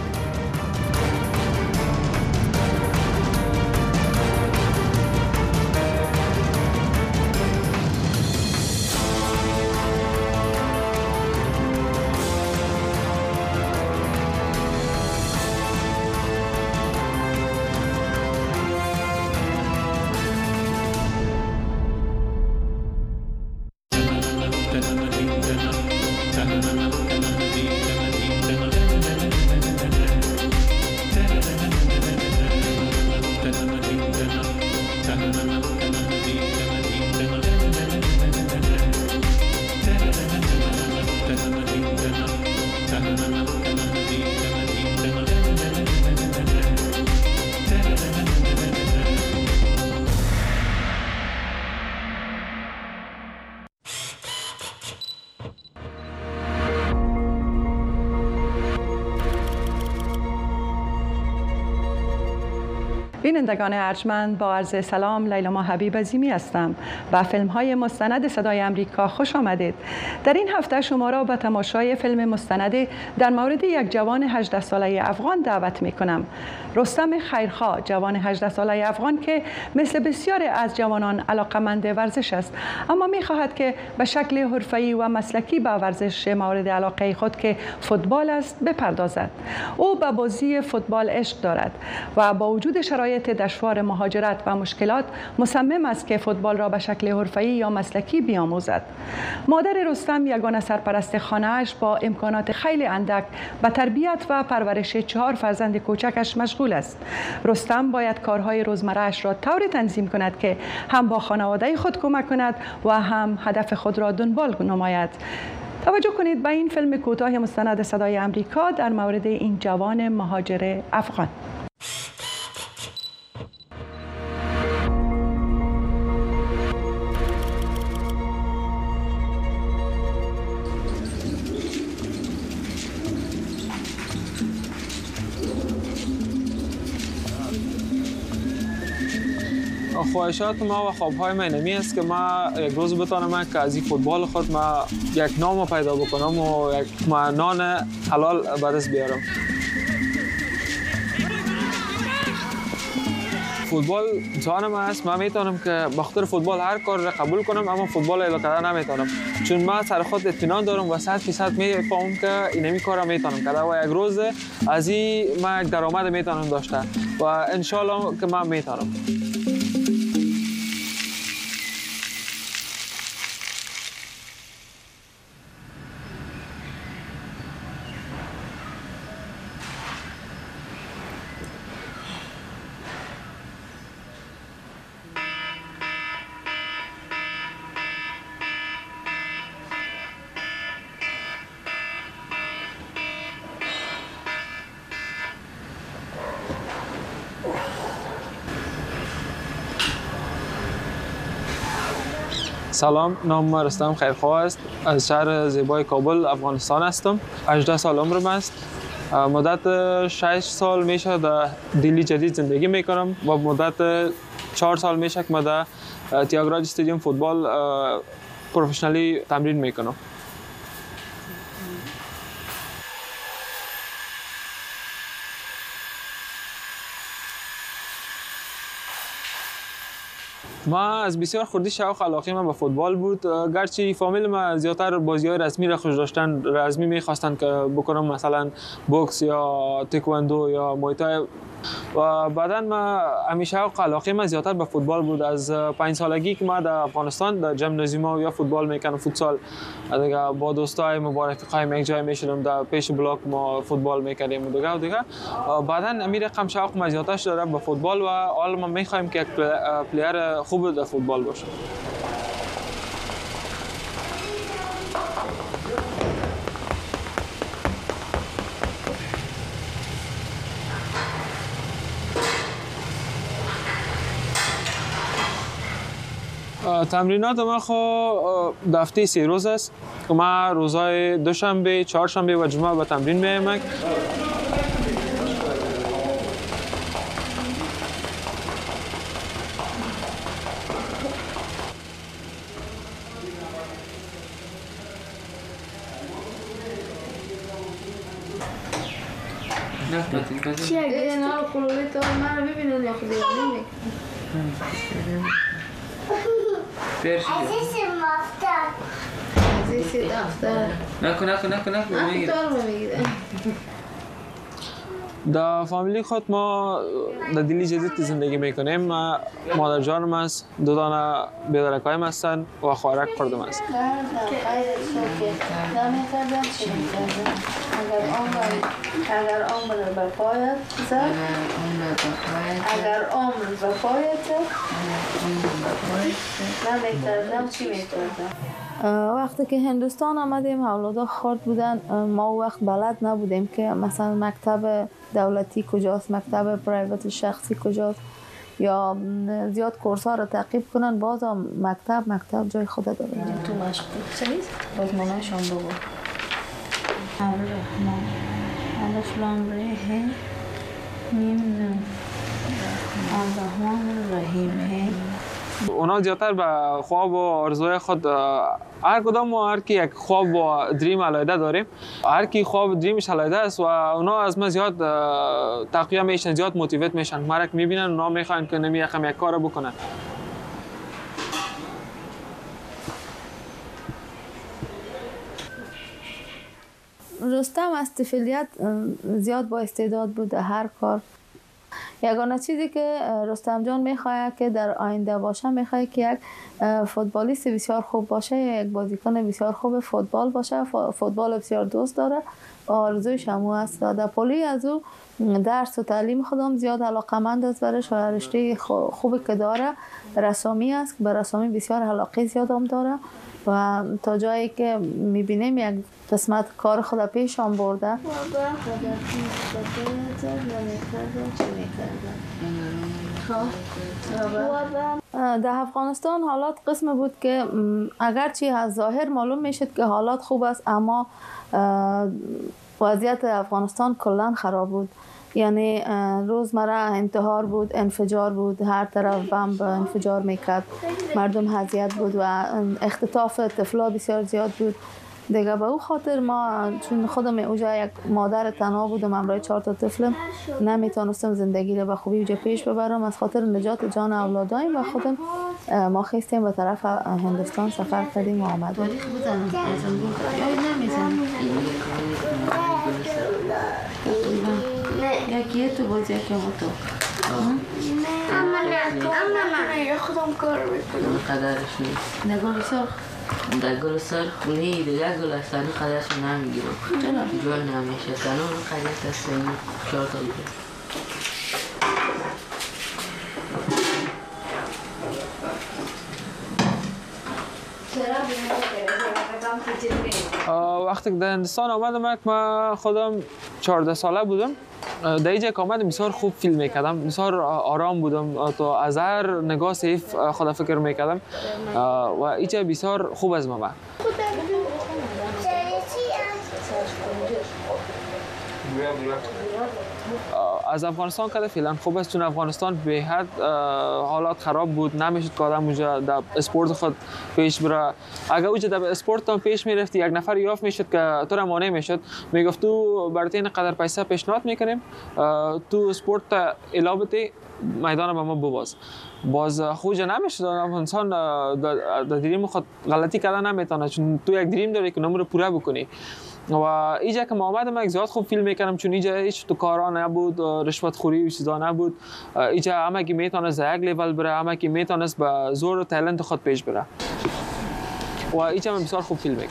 بینندگان ارجمند، با عرض سلام، لیلا حبیب عظیمی هستم. به فیلم‌های مستند صدای امریکا خوش آمدید. در این هفته شما را به تماشای فیلم مستندی در مورد یک جوان 18 ساله افغان دعوت می‌کنم. رستم خیرخواه، جوان 18 ساله افغان که مثل بسیاری از جوانان علاقه‌مند ورزش است، اما می‌خواهد که به شکل حرفه‌ای و مسلکی به ورزش مورد علاقه خود که فوتبال است بپردازد. او به بازی فوتبال عشق دارد و با وجود شرایط دشوار مهاجرت و مشکلات مصمم است که فوتبال را به شکل حرفه‌ای یا مسلکی بیاموزد. مادر رستم یگانه سرپرست خانه‌اش با امکانات خیلی اندک به تربیت و پرورش 4 فرزند کوچکش مشغول است. رستم باید کارهای روزمره‌اش را طوری تنظیم کند که هم با خانواده خود کمک کند و هم هدف خود را دنبال نماید. توجه کنید به این فیلم کوتاه مستند صدای امریکا در مورد این جوان مهاجر افغان. خواهشات ما و خوابهای من نمی است که ما یک روز بتانم که از این فوتبال خود ما یک نام پیدا بکنم و یک نان حلال به دست بیارم. فوتبال جانم است. من میتونم که به خاطر فوتبال هر کار را قبول کنم، اما فوتبال الا کردن نمیتونم، چون من سر خود اطمینان دارم و 100% میفهمم که اینمی کارا میتونم کردن و یک روز از این من یک درآمد میتونم داشته و ان شاء الله که من میتونم. سلام، نام من رستم خیرخواه است. از شهر زیبای کابل افغانستان هستم. 18 سال عمرم است. مدت 6 سال میشه در دلی جدید زندگی میکنم و مدت 4 سال میشه که من در تیاگراج استادیوم فوتبال پروفشنالی تمرین میکنم. ما از بسیار خردی شوق علاقه من به فوتبال بود، گرچه فامیل ما زیادتر بازی‌های رسمی را خوش داشتن، رسمی می‌خواستن که بکنم مثلا بوکس یا تکواندو یا موی تای، و بعداً ما همیشه شوق علاقه من زیادتر به فوتبال بود. از 5 سالگی که ما در افغانستان در ژیمنازیوم یا فوتبال میکنم، فوتسال دیگه با دوستای مبارک قایم یک جای میشدم، در پیش بلاک ما فوتبال میکردیم و دیگه بعداً امیر رقم شوق ما زیادتر شده به فوتبال و حالا ما میخوایم که یک پلیر خوب در فوتبال باشه. تمرینات ما هفته 3 روز است که ما روزهای دوشنبه، چهارشنبه و جمعه به تمرین میایم. چی اگه اینا رو خلولی تا من رو ببینن یا خودی رو عزیز مفتر عزیز دفتر نکن میگیده. در فامیلی خود ما در دلی جدید زندگی میکنیم. مادر جانم است، 2 دانه بیدرکایم هستن و خواهرک خردم است. اگر عمر به پایت زد، اگر عمر به پایت زد، من میکردم چی میکردم؟ وقتی که هندوستان آمدیم اولادا خرد بودن، ما وقت بلد نبودیم که مثلا مکتب دولتی کجاست، مکتب پرایوت شخصی کجاست، یا زیاد کورس ها رو تعقیب کنن. باز مکتب جای خود داره. تو مشق چیز بازمانه شام بگو. الرحمن الرحیم میم الرحمن الرحیم. اونا زیادتر به خواب و آرزوهای خود هر کدام ما هر کی یک خواب و دریم علیحده داریم. هر کی خواب و دریمش علیحده است و اونا از ما زیاد تقویت میشن، زیاد موتیویت میشن. مرک میبینن اونا میخوان که نمی یک کار بکنن. رستم از طفولیت زیاد با استعداد بود در هر کار. یگانه چیزی که رستم جان میخواد که در آینده باشه، میخواد که یک فوتبالیست بسیار خوب باشه، یک بازیکن بسیار خوب فوتبال باشه. فوتبال بسیار دوست داره و آرزویش هم است. در پولی از او درس و تعلیم خودم زیاد علاقمند است برش و رشته خوبی که داره رسامی است. به رسامی بسیار علاقه زیاد هم داره و تا جایی که میبینیم یک قسمت کار خود پیش هم برده. در افغانستان حالات قسم بود که اگرچه از ظاهر معلوم میشد که حالات خوب است، اما وضعیت افغانستان کلا خراب بود. یعنی روزمره انتحار بود، انفجار بود، هر طرف بمب انفجار میکرد، مردم اذیت بود و اختطاف طفلا بسیار زیاد بود. دیگه به او خاطر ما چون خودم اوجا یک مادر تنها بودم همراه 4 طفلم، نمیتونستم زندگی رو به خوبی اوجا پیش ببرم. از خاطر نجات جان اولادایم و خودم ما خواستیم به طرف هندوستان سفر کردیم و آمدیم. یکی تو باز یکی ما تو. اما خودم کار میکنم. قدرش نیست. نگاه سرخ. در گل سرخ خونی دیگه گل اصلا قدرش نمیگیرم. جوان نمیشه. تنون قدرش هستیم 4 تا بود. وقتی که در هندوستان آمدم من خودم 14 ساله بودم. در اینجا که آمدم بسیار خوب فیلم میکردم، بسیار آرام بودم، تا از هر نگاه سیف خدا فکر میکردم و اینجا بسیار خوب از ما. از افغانستان که فعلا خوب است، چون افغانستان به حد حالات خراب بود، نمیشد که آدم اونجا در اسپورت خود پیش بره. اگر اونجا در اسپورت هم پیش میرفتی یک نفر یافت میشد که تو را مانع میشد، میگفت تو برای این قدر پیسه پیشنهاد میکنیم تو اسپورت الابتی میدان به ما بباز. باز خوجه نمیشه. انسان در دریم خود غلطی کردن نمیتونه، چون تو یک دریم داری که نمور پوره بکنی. و اینجا که ما آمدم یک زیاد خوب فیلم میکردم، چون اینجا هیچ تو کارا نبود، رشوت خوری و چیزا نبود. اینجا همه کی میتونست یک لیول بره، همه کی میتونست به زور و تالنت خود پیش بره و اینجا من بسیار خوب فیلم میکردم.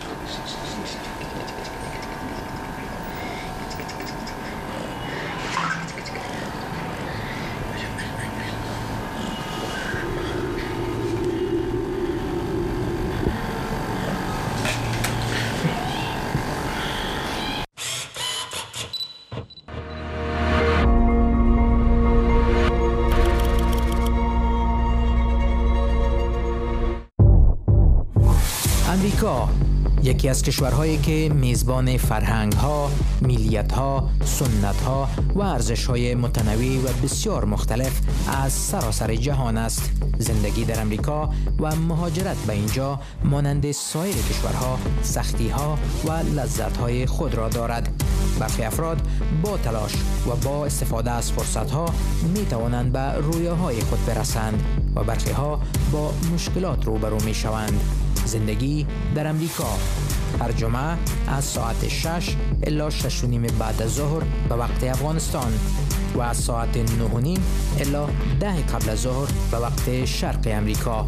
امریکا یکی از کشورهایی که میزبان فرهنگ‌ها، ملیت‌ها، سنت‌ها و ارزش‌های متنوع و بسیار مختلف از سراسر جهان است. زندگی در امریکا و مهاجرت به اینجا مانند سایر کشورها سختی‌ها و لذت‌های خود را دارد. برخی افراد با تلاش و با استفاده از فرصت‌ها می‌توانند به رویاهای خود برسند و برخی‌ها با مشکلات روبرو می‌شوند. زندگی در امریکا هر جمعه از ساعت 6 الی 6:30 بعد از ظهر به وقت افغانستان و از ساعت 9:30 الی 10 قبل از ظهر به وقت شرق امریکا.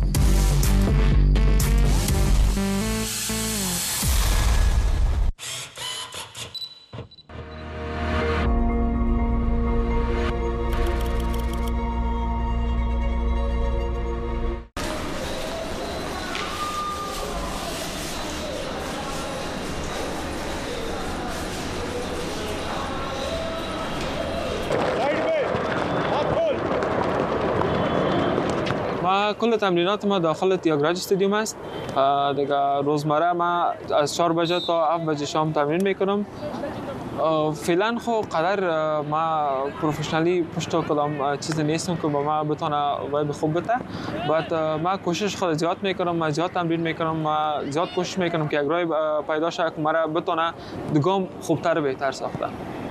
کل تمرینات ما داخل تیاگراج استادیوم است. دیگه روزمره ما از 4 بجه تا 7 بجه شام تمرین میکنم فعلا خو قدر ما پروفشنالی پشت کدام چیز نیستم که با ما بتونه وایب خوب بده. بعد ما کوشش خود زیاد میکنم، ما زیاد تمرین میکنم، ما زیاد کوشش میکنم که اگرای پیدا شه که مرا بتونه دگام خوبتر بهتر ساخته.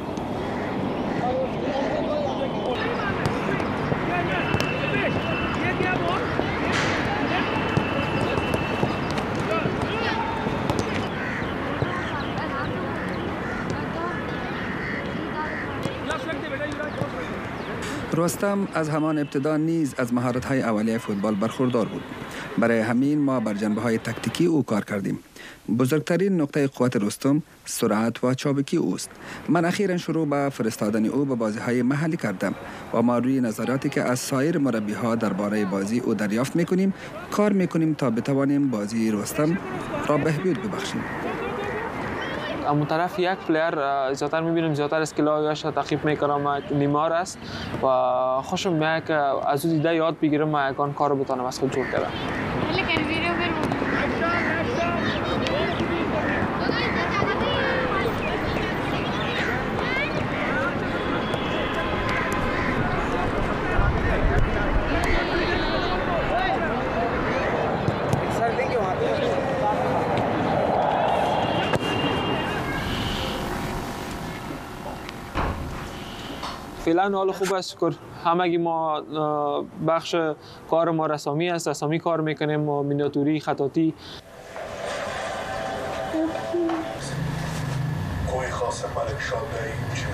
رستم از همان ابتدا نیز از مهارت‌های اولیه فوتبال برخوردار بود. برای همین ما بر جنبه‌های تکتیکی او کار کردیم. بزرگترین نقطه قوت رستم سرعت و چابکی اوست. من اخیراً شروع به فرستادن او به بازی‌های محلی کردم و ما روی نظراتی که از سایر مربی‌ها درباره بازی او دریافت می‌کنیم کار می‌کنیم تا بتوانیم بازی رستم را بهبود ببخشیم. اما طرف یک پلیر زیادتر می‌بینیم زیادتر اسکیل‌هایش تعقیب می‌کنم نیمار است و خوشم میاد که از او دیده یاد بگیرم و یکان کارو بتونم از خود جور کنم. فعلا حال خوب است، شکر. همگی ما بخش کار ما رسامی است، رسامی کار میکنیم و مینیاتوری، خطاطی. کوی خاص ملک شاده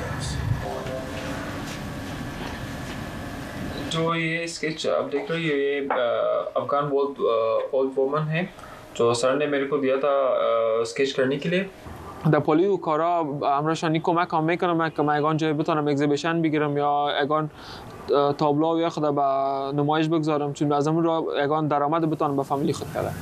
जो ये स्केच आप देख रहे हो ये अफगान ओल्ड वुमन है जो सर ने मेरे को दिया था स्केच करने के लिए. در پولی و کارا امروشانی کمک هم میکنم که من اگان جای بتونم اگزیبیشن بگیرم یا اگان تابلو یا خود به نمایش بگذارم، چون از امون را اگان درآمد بتونم به فامیلی خود کردم.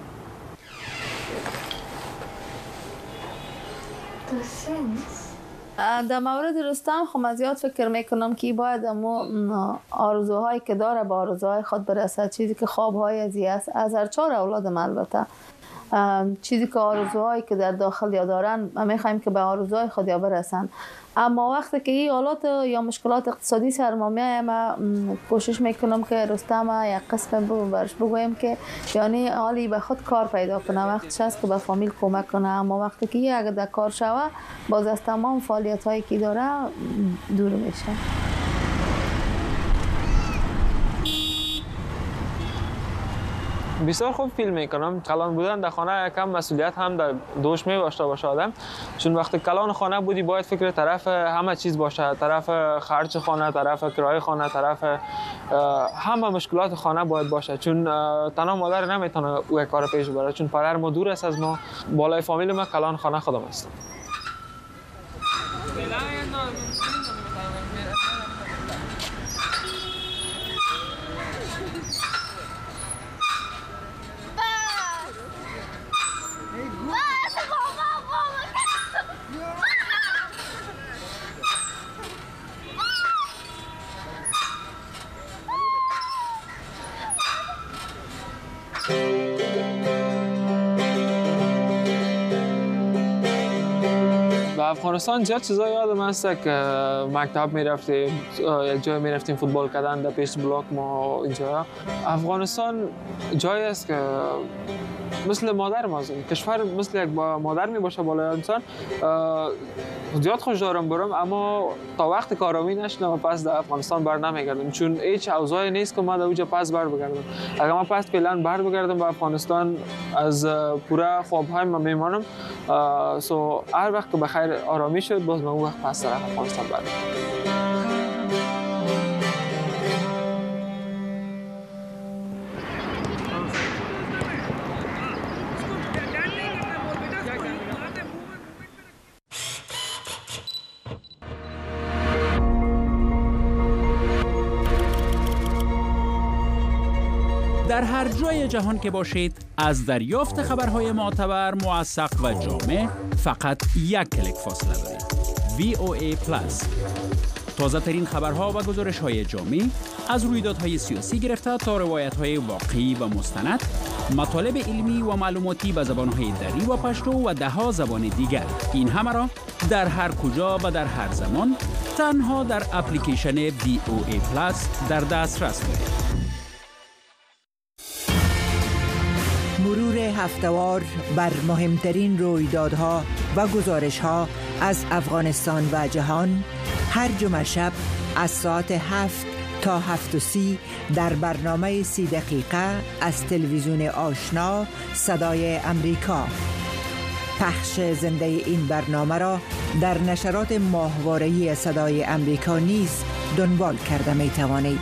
در مورد رستم خب من زیاد فکر میکنم که باید آرزوهایی که داره با آرزوهای خود برسد، چیزی که خوابهای ازی است از هر 4 اولادم البته، چیزی که آرزوهایی که در داخل یا دارن ما میخوایم که به آرزوهای خود یا برسن. اما وقتی که این حالات یا مشکلات اقتصادی سر ما میاد، ما کوشش میکنم که رستم یک قسم برش بگویم که یعنی حالی به خود کار پیدا کنه، وقتش هست که به فامیل کمک کنه. اما وقتی که اگر در کار شوه باز از تمام فعالیت هایی که داره دور میشه. بسیار خوب فیلم میکنم. کلان بودن در خانه کم مسئولیت هم در دوش میباشته باشه آدم، چون وقتی کلان خانه بودی باید فکر طرف همه چیز باشه، طرف خرج خانه، طرف کرایه خانه، طرف همه مشکلات خانه باید باشه، چون تنها مادر نمیتونه او کار پیش ببره، چون پدر ما دور است از ما. بالای فامیل ما کلان خانه خودم هستم. افغانستان زیاد چیزا یادم هست که مکتب میرفتیم، یک جای میرفتیم فوتبال کردن در پیش بلاک ما اینجا. افغانستان جایی است که مثل مادر ما، کشور مثل یک مادر میباشه بالای انسان. زیاد خوش دارم برم، اما تا وقت کارامی نشنم پس در افغانستان بر نمیگردم، چون هیچ اوضاعی نیست که ما در اونجا پس بر بگردم. اگر من پس فعلا بر بگردم به افغانستان از پورا خوابهای ما میمانم. سو هر وقت که بخیر آرامی شد باز من اون وقت پس در افغانستان برم. در هر جای جهان که باشید از دریافت خبرهای معتبر، موثق و جامع فقط یک کلیک فاصله دارید. VOA Plus. تازه ترین خبرها و گزارش‌های جامع از رویدادهای سیاسی گرفته تا روایت‌های واقعی و مستند مطالب علمی و معلوماتی به زبانهای دری و پشتو و دهها زبان دیگر. این همه را در هر کجا و در هر زمان تنها در اپلیکیشن VOA پلاس در دسترس دارید. مرور هفته‌وار بر مهمترین رویدادها و گزارش‌ها از افغانستان و جهان هر جمعه شب از ساعت 7 تا 7:30 در برنامه 30 دقیقه از تلویزیون آشنا صدای امریکا. پخش زنده این برنامه را در نشرات ماهواره‌ای صدای امریکا نیز دنبال کرده می توانید.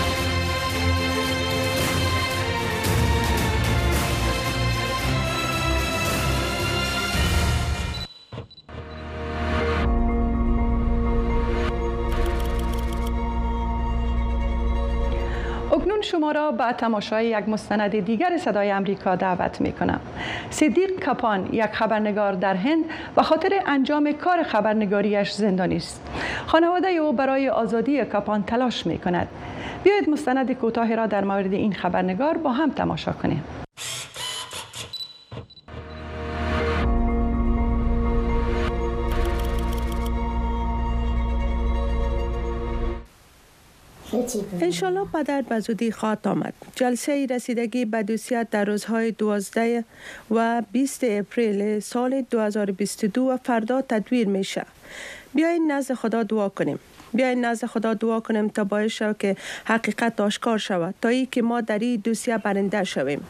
اکنون شما را به تماشای یک مستند دیگر صدای امریکا دعوت می کنم. صدیق کپان، یک خبرنگار در هند، به خاطر انجام کار خبرنگاریش زندانی است. خانواده او برای آزادی کپان تلاش می کند. بیایید مستند کوتاهی را در مورد این خبرنگار با هم تماشا کنیم. انشالله پدر به زودی خواهد آمد. جلسه رسیدگی به دوسیت در روزهای 12 و 20 اپریل سال 2022 و فردا تدویر میشه. بیاین نزد خدا دعا کنیم. بیاین نزد خدا دعا کنیم تا باعث شود که حقیقت آشکار شود، تا ای که ما در این دوسیه برنده شویم.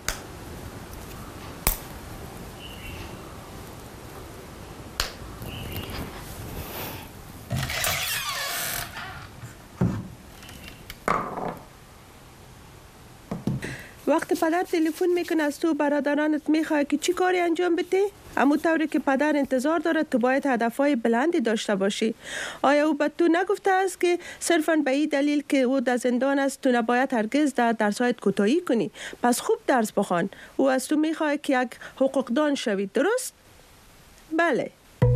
وقتی پدر تلفن میکنه از تو برادرانت میخواد که چی کاری انجام بدی؟ همون طوری که پدر انتظار داره تو باید هدفهای بلندی داشته باشی. آیا او به تو نگفته است که صرفاً به این دلیل که او در زندان است تو نباید هرگز در درس‌هایت کوتاهی کنی؟ پس خوب درس بخوان. او از تو میخواد که یک حقوقدان شوی، درست؟ بله.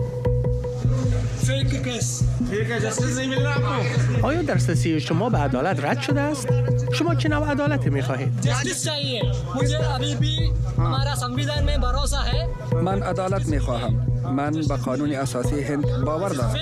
آیا دسترسی شما به عدالت رد شده است؟ شما چه نوع عدالت می‌خواهید؟ من عدالت می‌خواهم. من به قانون اساسی هند باور دارم.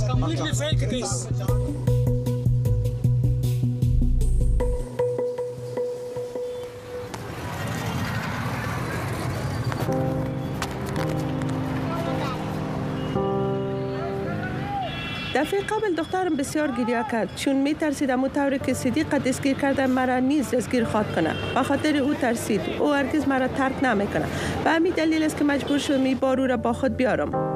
دفعه قبل دخترم بسیار گریه کرد چون می ترسید امو طوری که صدیق دستگیر کرده مرا نیز دستگیر خواد کنه. به خاطر او ترسید. او هرگز مرا ترک نمیکنه. به همین دلیل است که مجبور شدم این بار او را با خود بیارم.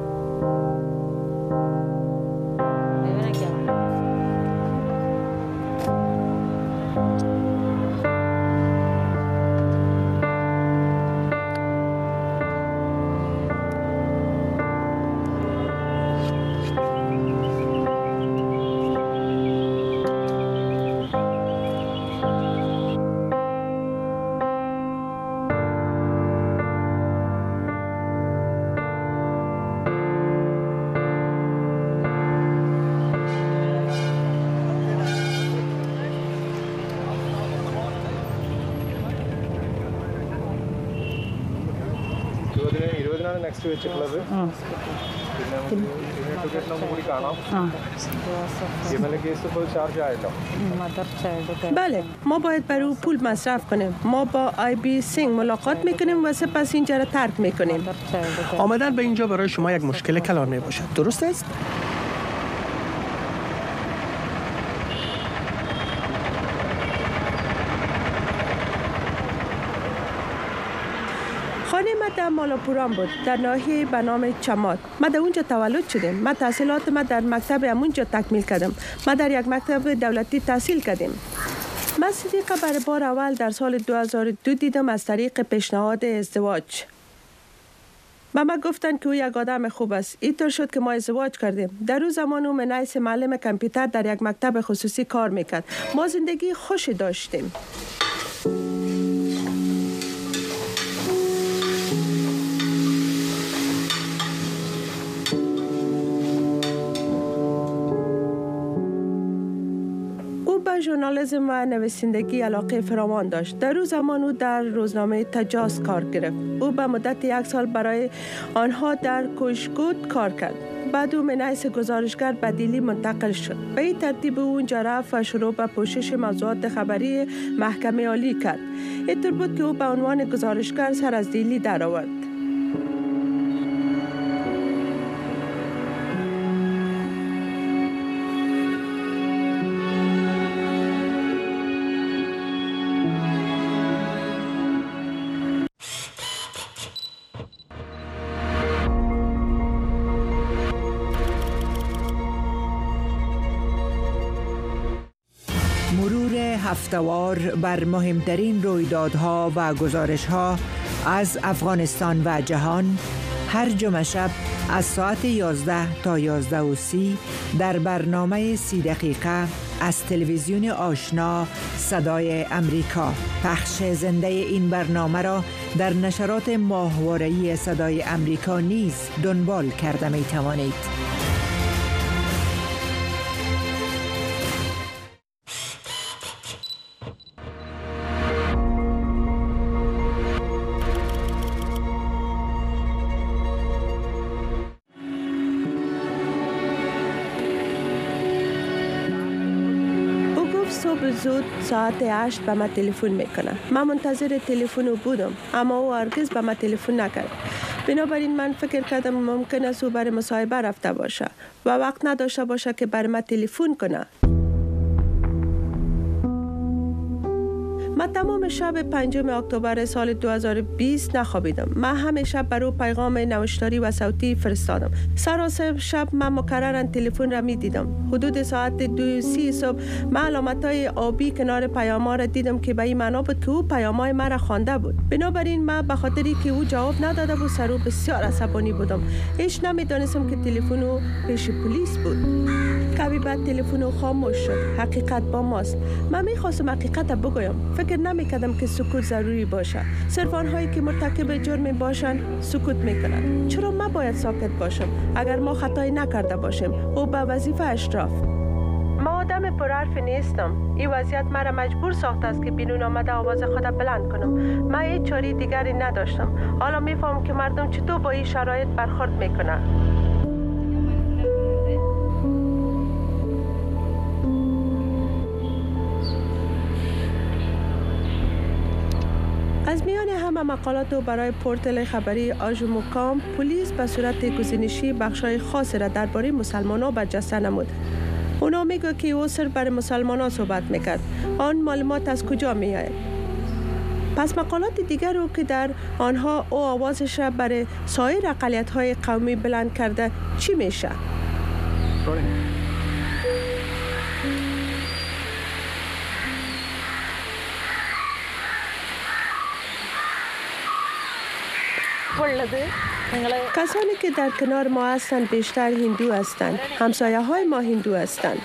بله، ما باید برای او پول مصرف کنیم. ما با آیبی سینگ ملاقات میکنیم و سپس اینجا را ترک میکنیم. آمدن به اینجا برای شما یک مشکل کلان می باشد، درست است؟ خانه ما در مالاپوران بود، در ناحیه به نام چماد. ما در اونجا تولد شدیم. ما تحصیلات ما در مکتب همونجا تکمیل کردم. ما در یک مکتب دولتی تحصیل کردیم. من صدیقه برای بار اول در سال 2002 دیدم از طریق پیشنهاد ازدواج. ما گفتن که او یک آدم خوب است. اینطور شد که ما ازدواج کردیم. در اون زمان او من حیث معلم کامپیوتر در یک مکتب خصوصی کار میکرد. ما زندگی خوشی داشتیم. ژورنالیسم و نویسندگی علاقه فراوان داشت. در روز زمان او در روزنامه تجاس کار گرفت. او به مدت 1 سال برای آنها در کوشگوت کار کرد. بعد او من حیث گزارشگر به دیلی منتقل شد. به این ترتیب او اونجا رفت و شروع به پوشش موضوعات خبری محکمه عالی کرد. اینطور بود که او به عنوان گزارشگر سر از دیلی درآورد. هفته‌وار بر مهمترین رویدادها و گزارش‌ها از افغانستان و جهان هر جمعه شب از ساعت 11 تا 11:30 در برنامه 30 دقیقه از تلویزیون آشنا صدای امریکا. پخش زنده این برنامه را در نشرات ماهواره‌ای صدای امریکا نیز دنبال کرده می توانید. صبح زود ساعت 8 به من تلفن میکنه. من منتظر تلفن بودم اما او هرگز به من تلفن نکرد. بنابراین من فکر کردم ممکن است او برای مصاحبه رفته باشه و وقت نداشته باشه که برای من تلفن کنه. من تمام شب 5 اکتبر سال 2020 نخوابیدم. من همیشه برای پیغام نوشتاری و صوتی فرستادم. سراسر شب من مکرراً تلفن را می دیدم. حدود ساعت 2:30 صبح من علامت‌های آبی کنار پیام‌ها را دیدم که به این معنا بود که او پیام‌های مرا خوانده بود. بنابراین من به خاطری که او جواب نداده بود سر او بسیار عصبانی بودم. هیچ نمی‌دانستم که تلفن او پیش پلیس بود. کمی بعد تلفن او خاموش شد. حقیقت با ماست. من می‌خواستم حقیقت بگویم. فکر نمی‌کردم که سکوت ضروری باشه. صرف آنهایی که مرتکب جرم باشند سکوت می‌کنند. چرا ما باید ساکت باشم اگر ما خطایی نکرده باشیم؟ او به وظیفه اشراف. ما آدم پرحرف نیستم. این وضعیت مرا مجبور ساخته است که بیرون آمده آواز خود بلند کنم. من هیچ چاره دیگری نداشتم. حالا میفهمم که مردم چطور با این شرایط برخورد میکنند. از میان همه مقالات او برای پورتل خبری آژوموکام، پلیس به صورت گزینشی بخشای خاصی را درباره مسلمانان برجسته نمود. اونا میگه که او صرف برای مسلمانان صحبت میکرد. آن معلومات از کجا میآید؟ پس مقالات دیگر او که در آنها او آوازش را برای سایر اقلیت‌های قومی بلند کرده چی میشه؟ کسانی که در کنار ما هستند بیشتر هندو هستند. همسایه های ما هندو هستند.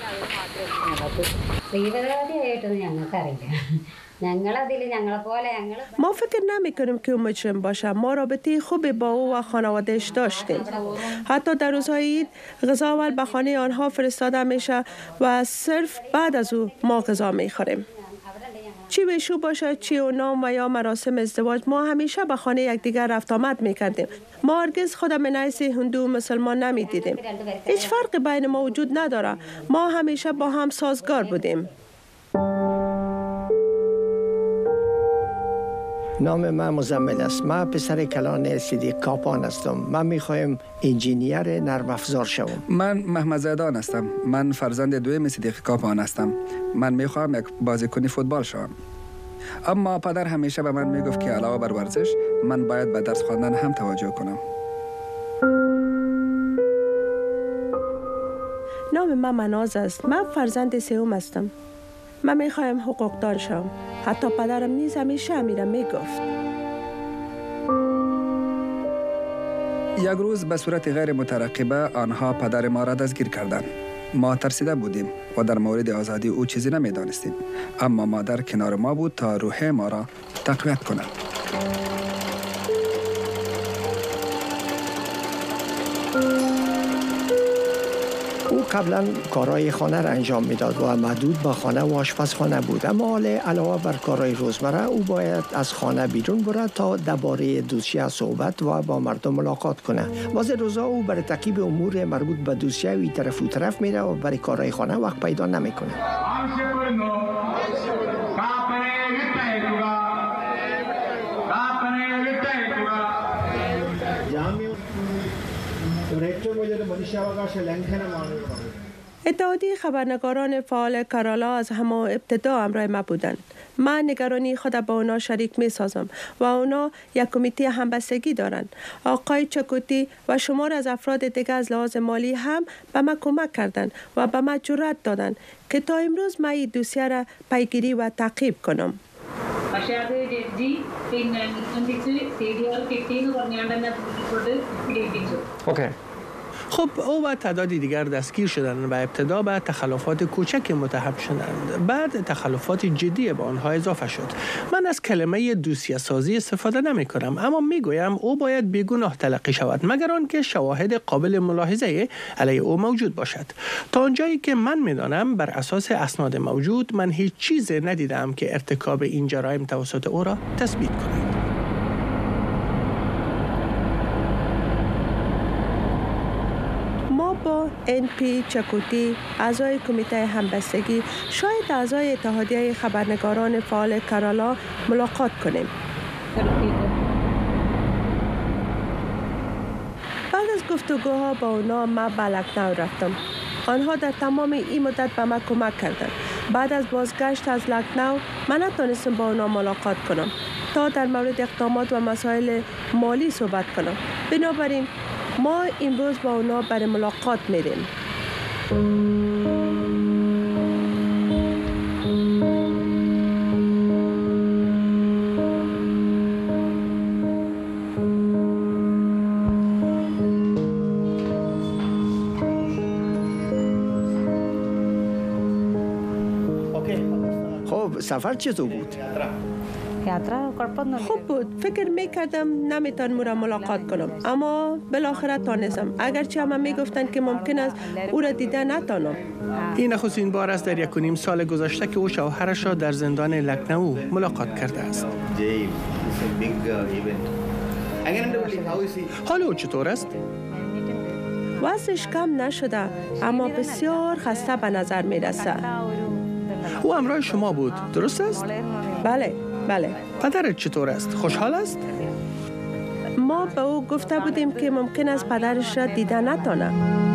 ما فکر نمی کنیم که او مجرم باشه. ما رابطه خوبی با او و خانوادهش داشتیم. حتی در روزهای عید غذا اول به خانه آنها فرستاده میشه و صرف بعد از او ما غذا میخوریم. چی بشو باشه، چی و نام و یا مراسم ازدواج، ما همیشه به خانه یکدیگر رفت آمد میکردیم. ما هرگز خود من حیث هندو و مسلمان نمیدیدیم. هیچ فرقی بین ما وجود نداره. ما همیشه با هم سازگار بودیم. نام من مزمل است. من پسر کلان صدیق کاپان هستم. من میخوایم انجینیر نرم افزار شوم. من محمد زیدان هستم. من فرزند دوم صدیق کاپان هستم. من میخواهم یک بازیکن فوتبال شوم. اما پدر همیشه به من میگفت که علاوه بر ورزش من باید به درس خواندن هم توجه کنم. نام من مناز است. من فرزند سوم هستم. من میخوایم حقوقدار شوم. حتی پدرم نیز همیشه امیرم میگفت. یک روز به صورت غیر مترقبه آنها پدر ما را دستگیر کردند. ما ترسیده بودیم و در مورد آزادی او چیزی نمیدانستیم. اما مادر کنار ما بود تا روح ما را تقویت کند. او قبلا کارهای خانه را انجام میداد و محدود به خانه و آشپزخانه بود، اما حالا علاوه بر کارهای روزمره او باید از خانه بیرون بره تا درباره دوسیه صحبت و با مردم ملاقات کنه. بعضی روزا او برای تعقیب امور مربوط به دوسیه این طرف و طرف میره و برای کارهای خانه وقت پیدا نمیکنه. اتحادیه خبرنگاران فعال کرالا از همان ابتدا همراه ما بودند. من نگرانی خود با اونا شریک می سازم و اونا یک کمیته همبستگی دارند. آقای چکوتی و شمار از افراد دیگر از لحاظ مالی هم به ما کمک کردند و به ما جرأت دادند که تا امروز ما این دوسیه را پیگیری و تعقیب کنم. اوکی. خب او و تعدادی دیگر دستگیر شدند و ابتدا به تخلفات کوچک متهم شدند. بعد تخلفات جدی به آنها اضافه شد. من از کلمه دوسیه سازی استفاده نمی کنم، اما می گویم او باید بیگناه تلقی شود مگر آنکه شواهد قابل ملاحظه علیه او موجود باشد. تا آنجایی که من می دانم بر اساس اسناد موجود من هیچ چیز ندیدم که ارتکاب این جرایم توسط او را تثبیت کند. با NP چکوتی، اعضای کمیته همبستگی، شاید اعضای اتحادیه خبرنگاران فعال کرالا ملاقات کنیم. بعد از گفتگوها با اونا ما به لکنو رفتم. آنها در تمام این مدت به ما کمک کردند. بعد از بازگشت از لکنو من نتونستم با اونا ملاقات کنم تا در مورد اقدامات و مسائل مالی صحبت کنم. بنابراین ما امروز با اونا برای ملاقات میریم. خب سفر چطور بود؟ خوب بود. فکر میکردم نمیتونم او را ملاقات کنم، اما بالاخره تانستم، اگرچه همه میگفتند که ممکن است او را دیده نتانم. این نخستین بار است در 1.5 سال گذشته که او شوهرش را در زندان لکنو ملاقات کرده است. حال او چطور است؟ وضعش کم نشده، اما بسیار خسته به نظر میرسه. او همراه شما بود، درست است؟ بله. پدرت چطور است؟ خوشحال است؟ ما به او گفته بودیم که ممکن است پدرش را دیده نتانه.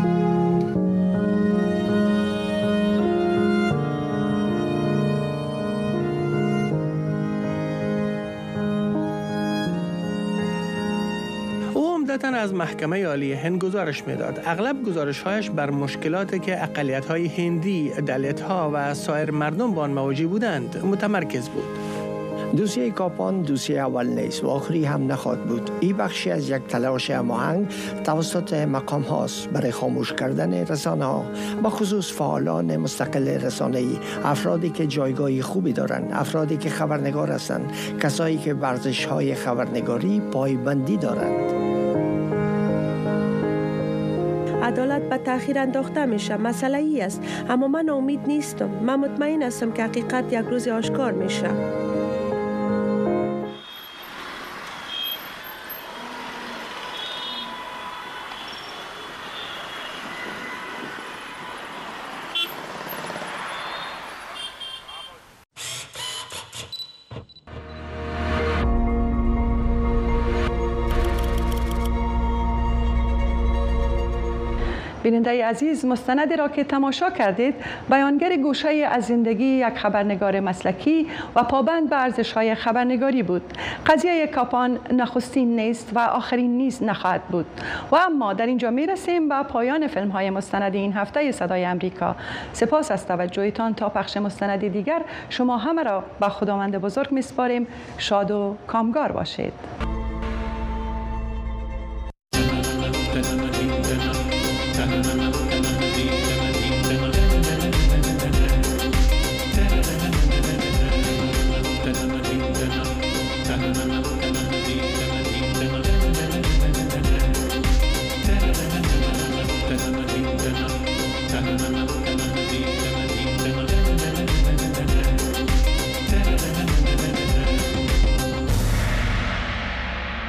او عمدتاً از محکمه عالی هند گزارش میداد. اغلب گزارش‌هایش بر مشکلاتی که اقلیت‌های هندی، دلیت‌ها و سایر مردم با آن مواجه بودند متمرکز بود. دوسیه کاپان دوسیه اول نیست و آخری هم نخواهد بود. این بخشی از یک تلاش هماهنگ توسط مقام هاست برای خاموش کردن رسانه ها، با خصوص فعالان مستقل رسانه‌ای، افرادی که جایگاه خوبی دارند، افرادی که خبرنگار هستند، کسایی که ورزش های خبرنگاری پایبندی دارند. عدالت به تأخیر انداخته میشه، مسئله ای است، اما من امید نیستم. من مطمئن هستم که حقیقت یک روز آشکار میشه. بیننده عزیز، مستندی را که تماشا کردید بیانگر گوشه از زندگی یک خبرنگار مسلکی و پابند به ارزش‌های خبرنگاری بود. قضیه کاپان نخستین نیست و آخرین نیز نخواهد بود. و اما در اینجا میرسیم به پایان فیلم‌های مستند این هفته صدای امریکا. سپاس از توجهتان. تا پخش مستندی دیگر شما همه را به خداوند بزرگ میسپاریم. شاد و کامگار باشید.